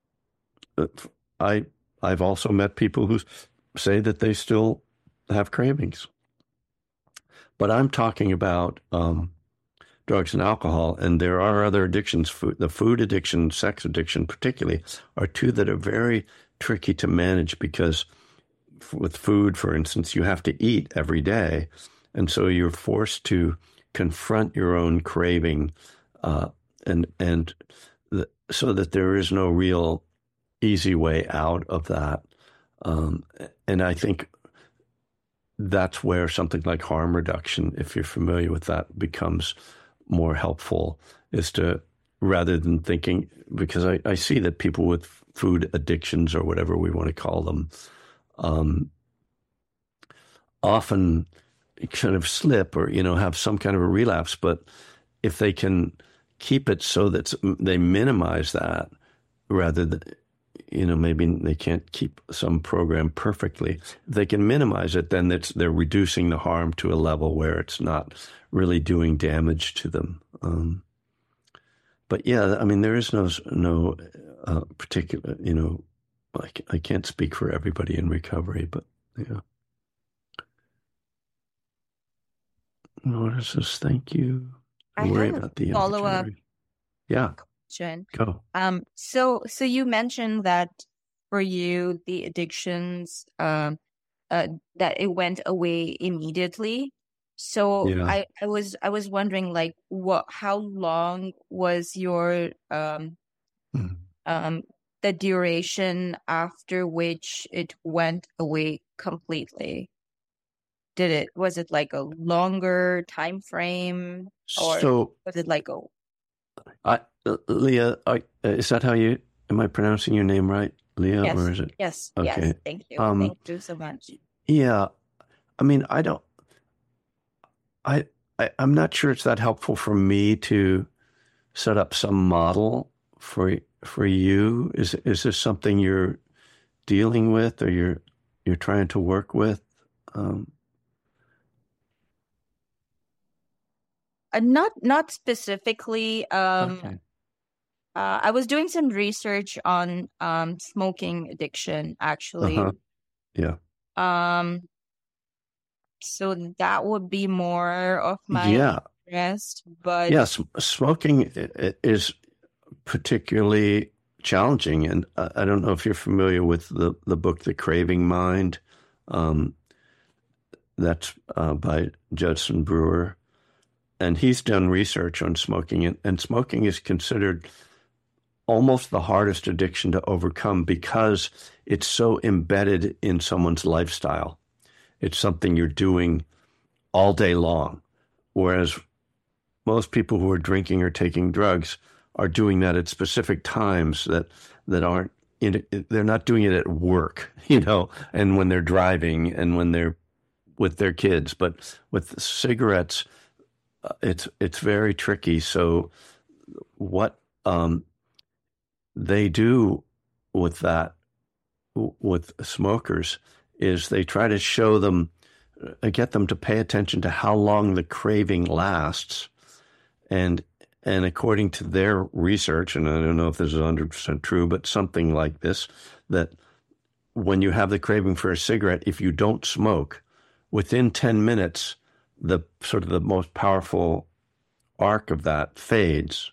A: I, I've also met people who say that they still have cravings. But I'm talking about um, drugs and alcohol, and there are other addictions. Food, the food addiction, sex addiction particularly, are two that are very tricky to manage because with food, for instance, you have to eat every day. And so you're forced to confront your own craving uh, and and the, so that there is no real easy way out of that. Um, and I think that's where something like harm reduction, if you're familiar with that, becomes more helpful, is to, rather than thinking, because I, I see that people with food addictions or whatever we want to call them, um, often kind of slip or, you know, have some kind of a relapse. But if they can keep it so that they minimize that rather than, you know, maybe they can't keep some program perfectly. If they can minimize it, then it's, they're reducing the harm to a level where it's not really doing damage to them. Um, but yeah, I mean, there is no no uh, particular, you know, I, I can't speak for everybody in recovery, but yeah. What is this? Thank you.
D: I
A: Don't worry
D: have a
A: about the
D: follow-up
A: inventory. Yeah,
D: question.
A: go.
D: Um, so so you mentioned that for you the addictions um uh that it went away immediately. So
A: Yeah.
D: I I was I was wondering like what how long was your um
A: Hmm.
D: um the duration after which it went away completely? Did it was it like a longer time frame or
A: So,
D: was it like a
A: I, uh, Leah, I, uh, is that how you, am I pronouncing your name right, Leah,
D: yes,
A: or is it?
D: yes,
A: Okay.
D: yes, thank you.
A: Um,
D: Thank you so much.
A: yeah, I mean, I don't, I, I, I'm not sure it's that helpful for me to set up some model for for you. Is is this something you're dealing with or you're you're trying to work with? Um,
D: Uh, not not specifically. Um,
A: okay.
D: uh, I was doing some research on um smoking addiction actually.
A: Uh-huh. Yeah.
D: Um, so that would be more of my
A: Yeah.
D: interest, but
A: Yes. Smoking i- i- is particularly challenging, and I I don't know if you're familiar with the the book The Craving Mind. Um, that's uh, by Judson Brewer, and he's done research on smoking, and, and smoking is considered almost the hardest addiction to overcome because it's so embedded in someone's lifestyle. It's something you're doing all day long, whereas most people who are drinking or taking drugs are doing that at specific times that that aren't in, they're not doing it at work, you know, and when they're driving and when they're with their kids. But with cigarettes, uh, it's it's very tricky. So what um, they do with that, with smokers, is they try to show them, uh, get them to pay attention to how long the craving lasts. And and according to their research, and I don't know if this is one hundred percent true, but something like this, that when you have the craving for a cigarette, if you don't smoke, within ten minutes, the sort of the most powerful arc of that fades.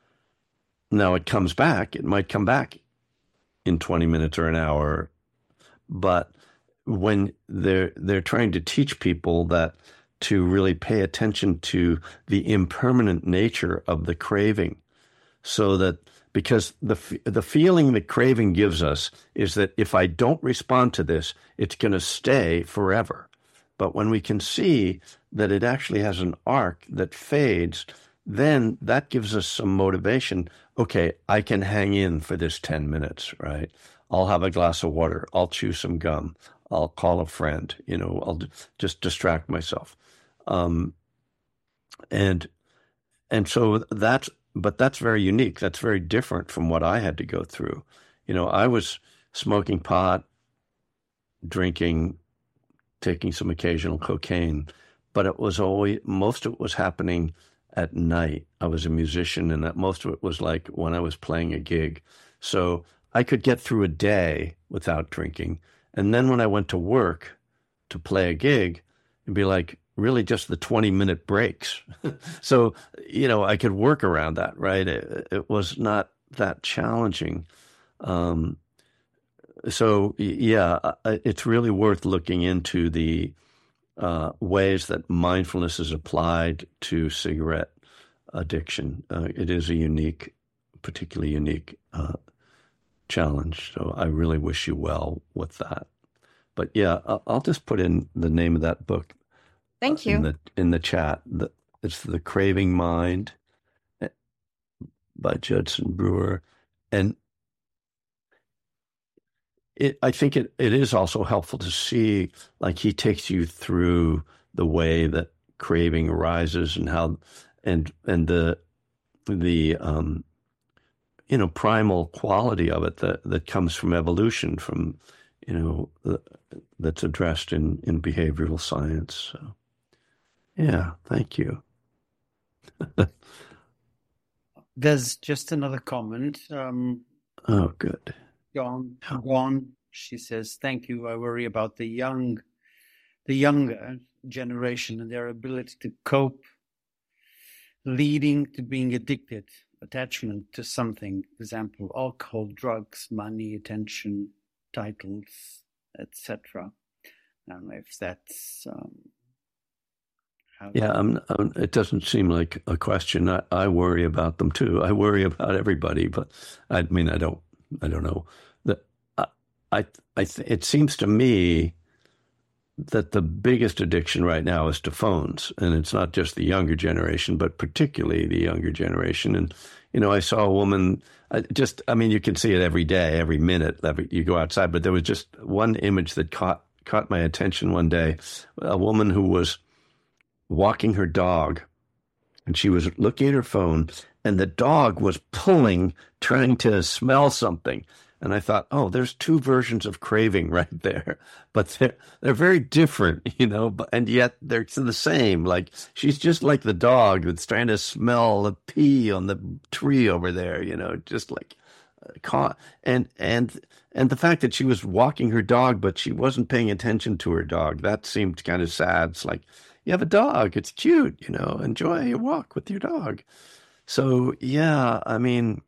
A: Now it comes back. It might come back in twenty minutes or an hour, but when they're they're trying to teach people that to really pay attention to the impermanent nature of the craving, so that because the the feeling the craving gives us is that if I don't respond to this, it's going to stay forever. But when we can see that it actually has an arc that fades, then that gives us some motivation. Okay, I can hang in for this ten minutes, right? I'll have a glass of water. I'll chew some gum. I'll call a friend. You know, I'll just distract myself. Um, and and so that's, but that's very unique. That's very different from what I had to go through. You know, I was smoking pot, drinking, taking some occasional cocaine, but it was always, most of it was happening at night. I was a musician, and that most of it was like when I was playing a gig. So I could get through a day without drinking. And then when I went to work to play a gig, it'd be like really just the twenty minute breaks. So, you know, I could work around that, right? It, it was not that challenging. Um, so, yeah, it's really worth looking into the uh, ways that mindfulness is applied to cigarette addiction. Uh, it is a unique, particularly unique uh, challenge. So I really wish you well with that. But yeah, I'll just put in the name of that book.
D: Thank
A: uh,
D: you.
A: in the in the chat. The, it's The Craving Mind by Judson Brewer, and it. I think it, it is also helpful to see, like, he takes you through the way that craving arises and how, and and the the um, you know, primal quality of it that that comes from evolution, from you know, the, that's addressed in in behavioral science. So, yeah, thank you.
B: There's just another comment. Um,
A: Oh, good.
B: Gone, gone. She says, "Thank you. I worry about the young, the younger generation and their ability to cope, leading to being addicted, attachment to something. Example: alcohol, drugs, money, attention, titles, et cetera" I don't know if that's um, how.
A: Yeah, I'm, I'm, it doesn't seem like a question. I, I worry about them too. I worry about everybody, but I mean, I don't, I don't know. The, I, I, I th- it seems to me that the biggest addiction right now is to phones, and it's not just the younger generation, but particularly the younger generation. And you know, I saw a woman. I just, I mean, you can see it every day, every minute. Every, you go outside, but there was just one image that caught caught my attention one day. A woman who was walking her dog, and she was looking at her phone, and the dog was pulling, trying to smell something. And I thought, oh, there's two versions of craving right there, but they're they're very different, you know. But and yet they're the same. Like, she's just like the dog that's trying to smell the pea on the tree over there, you know, just like uh, caught. And and and the fact that she was walking her dog, but she wasn't paying attention to her dog, that seemed kind of sad. It's like, you have a dog, it's cute, you know, enjoy your walk with your dog. So yeah, I mean,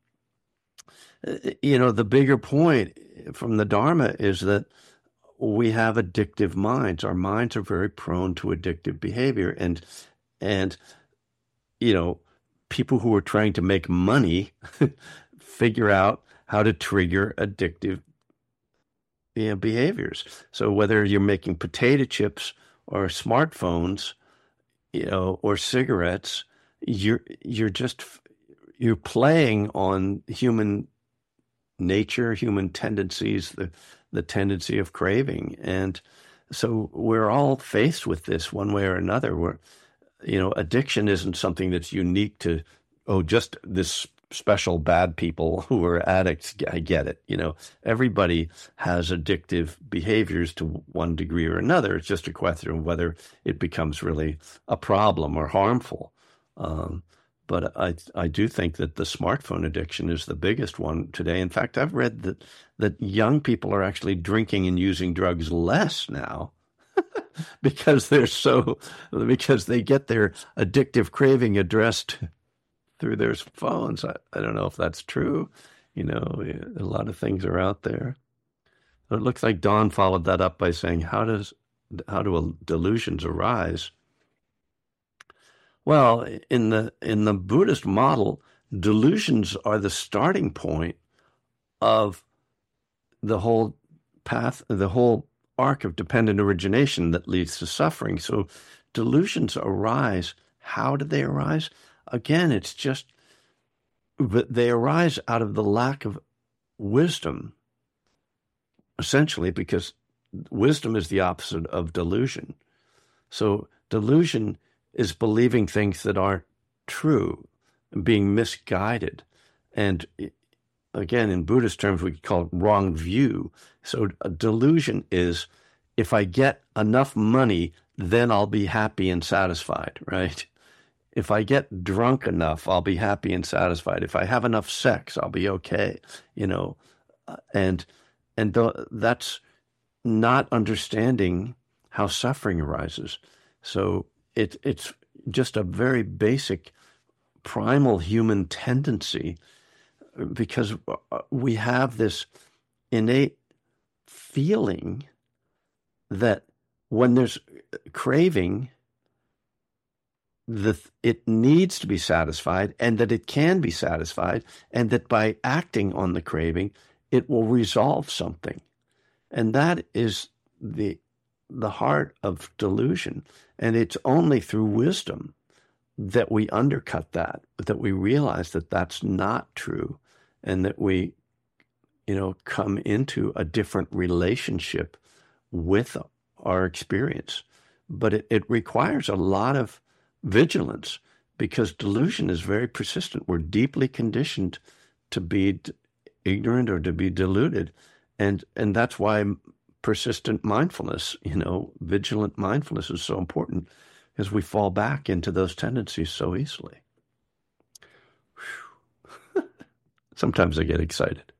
A: you know, the bigger point from the Dharma is that we have addictive minds. Our minds are very prone to addictive behavior. And, and you know, people who are trying to make money figure out how to trigger addictive you know, behaviors. So whether you're making potato chips or smartphones, you know, or cigarettes, you're you're just you're playing on human nature, human tendencies, the the tendency of craving. And so we're all faced with this one way or another. Where, you know, addiction isn't something that's unique to, oh, just this special bad people who are addicts. I get it. You know, everybody has addictive behaviors to one degree or another. It's just a question of whether it becomes really a problem or harmful. Um, But I I do think that the smartphone addiction is the biggest one today. In fact, I've read that that young people are actually drinking and using drugs less now because they're so because they get their addictive craving addressed through their phones. I, I don't know if that's true. You know, a lot of things are out there. It looks like Dawn followed that up by saying, "How does how do delusions arise?" Well, in the in the Buddhist model, delusions are the starting point of the whole path, the whole arc of dependent origination that leads to suffering. So delusions arise. How do they arise? Again, it's just they arise out of the lack of wisdom, essentially, because wisdom is the opposite of delusion. So delusion is believing things that aren't true. being misguided. And again, in Buddhist terms, we call it wrong view. So a delusion is, if I get enough money, then I'll be happy and satisfied, right? If I get drunk enough, I'll be happy and satisfied. If I have enough sex, I'll be okay, you know. And and th- that's not understanding how suffering arises. So it, it's just a very basic, primal human tendency, because we have this innate feeling that when there's craving, the it needs to be satisfied, and that it can be satisfied, and that by acting on the craving, it will resolve something. And that is the the heart of delusion. And it's only through wisdom that we undercut that, that we realize that that's not true, and that we, you know, come into a different relationship with our experience. But it, it requires a lot of vigilance, because delusion is very persistent. We're deeply conditioned to be d- ignorant or to be deluded. And and that's why persistent mindfulness, you know, vigilant mindfulness is so important, because we fall back into those tendencies so easily. Sometimes I get excited.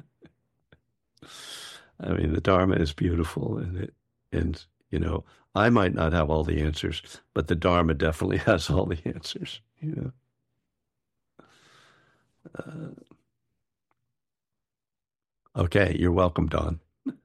A: I mean, the Dharma is beautiful, and it, and you know, I might not have all the answers, but the Dharma definitely has all the answers. You know. Uh, okay, you're welcome, Don.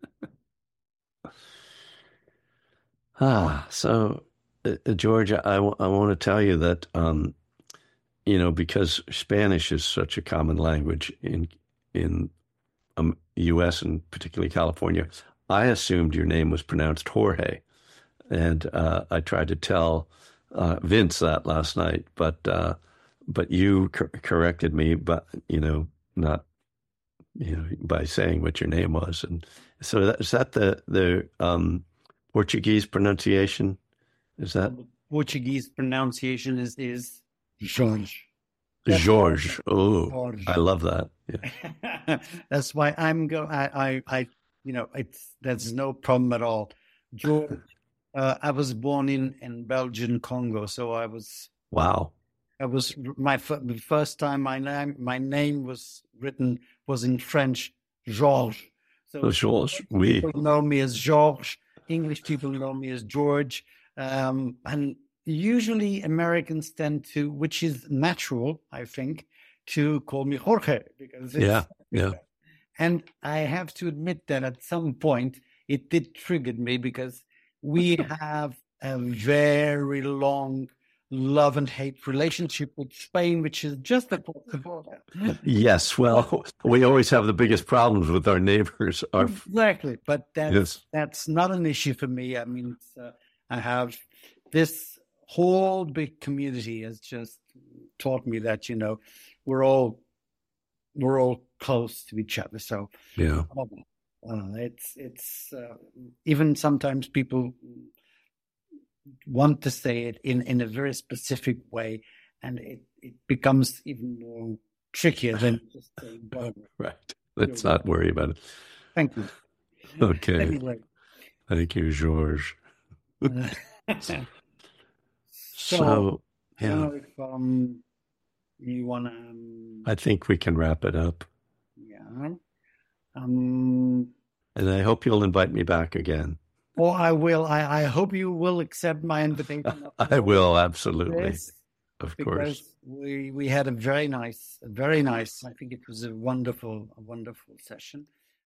A: ah, so uh, Georgia, I, w- I want to tell you that um, you know, because Spanish is such a common language in in um, U S and particularly California, I assumed your name was pronounced Jorge. And uh, I tried to tell uh, Vince that last night, but uh, but you cor- corrected me, but you know, not you know, by saying what your name was. And so that, is that the the um, Portuguese pronunciation? Is that
B: Portuguese pronunciation is is Jorge.
A: Jorge? Oh,
B: Jorge.
A: I love that. Yeah.
B: That's why I'm go. I, I I you know, it's there's no problem at all. George. Uh, I was born in, in Belgian Congo, so I was
A: Wow.
B: I was my f- the first time my name my name was written was in French, Georges. So
A: Georges, oui.
B: People know me as Georges. English people know me as George, um, and usually Americans tend to, which is natural, I think, to call me Jorge, because it's,
A: Yeah, yeah.
B: And I have to admit that at some point it did trigger me, because we have a very long love and hate relationship with Spain, which is just across the border.
A: Yes, well, we always have the biggest problems with our neighbors. Our...
B: Exactly, but that's,
A: yes.
B: that's not an issue for me. I mean, it's, uh, I have this whole big community has just taught me that, you know, we're all we're all close to each other. So
A: yeah.
B: Um, Uh, it's it's uh, even sometimes people want to say it in, in a very specific way, and it, it becomes even more trickier than just saying whatever.
A: Right. Let's not worry about it.
B: Thank you.
A: Okay.
B: Anyway.
A: Thank you, George.
B: so,
A: so, yeah.
B: I don't know if um, you want to... Um,
A: I think we can wrap it up.
B: Yeah. Um,
A: and I hope you'll invite me back again.
B: Oh, I will. I, I hope you will accept my invitation.
A: I will, absolutely.
B: This,
A: of
B: because
A: course.
B: We we had a very nice, a very nice. I think it was a wonderful, a wonderful session.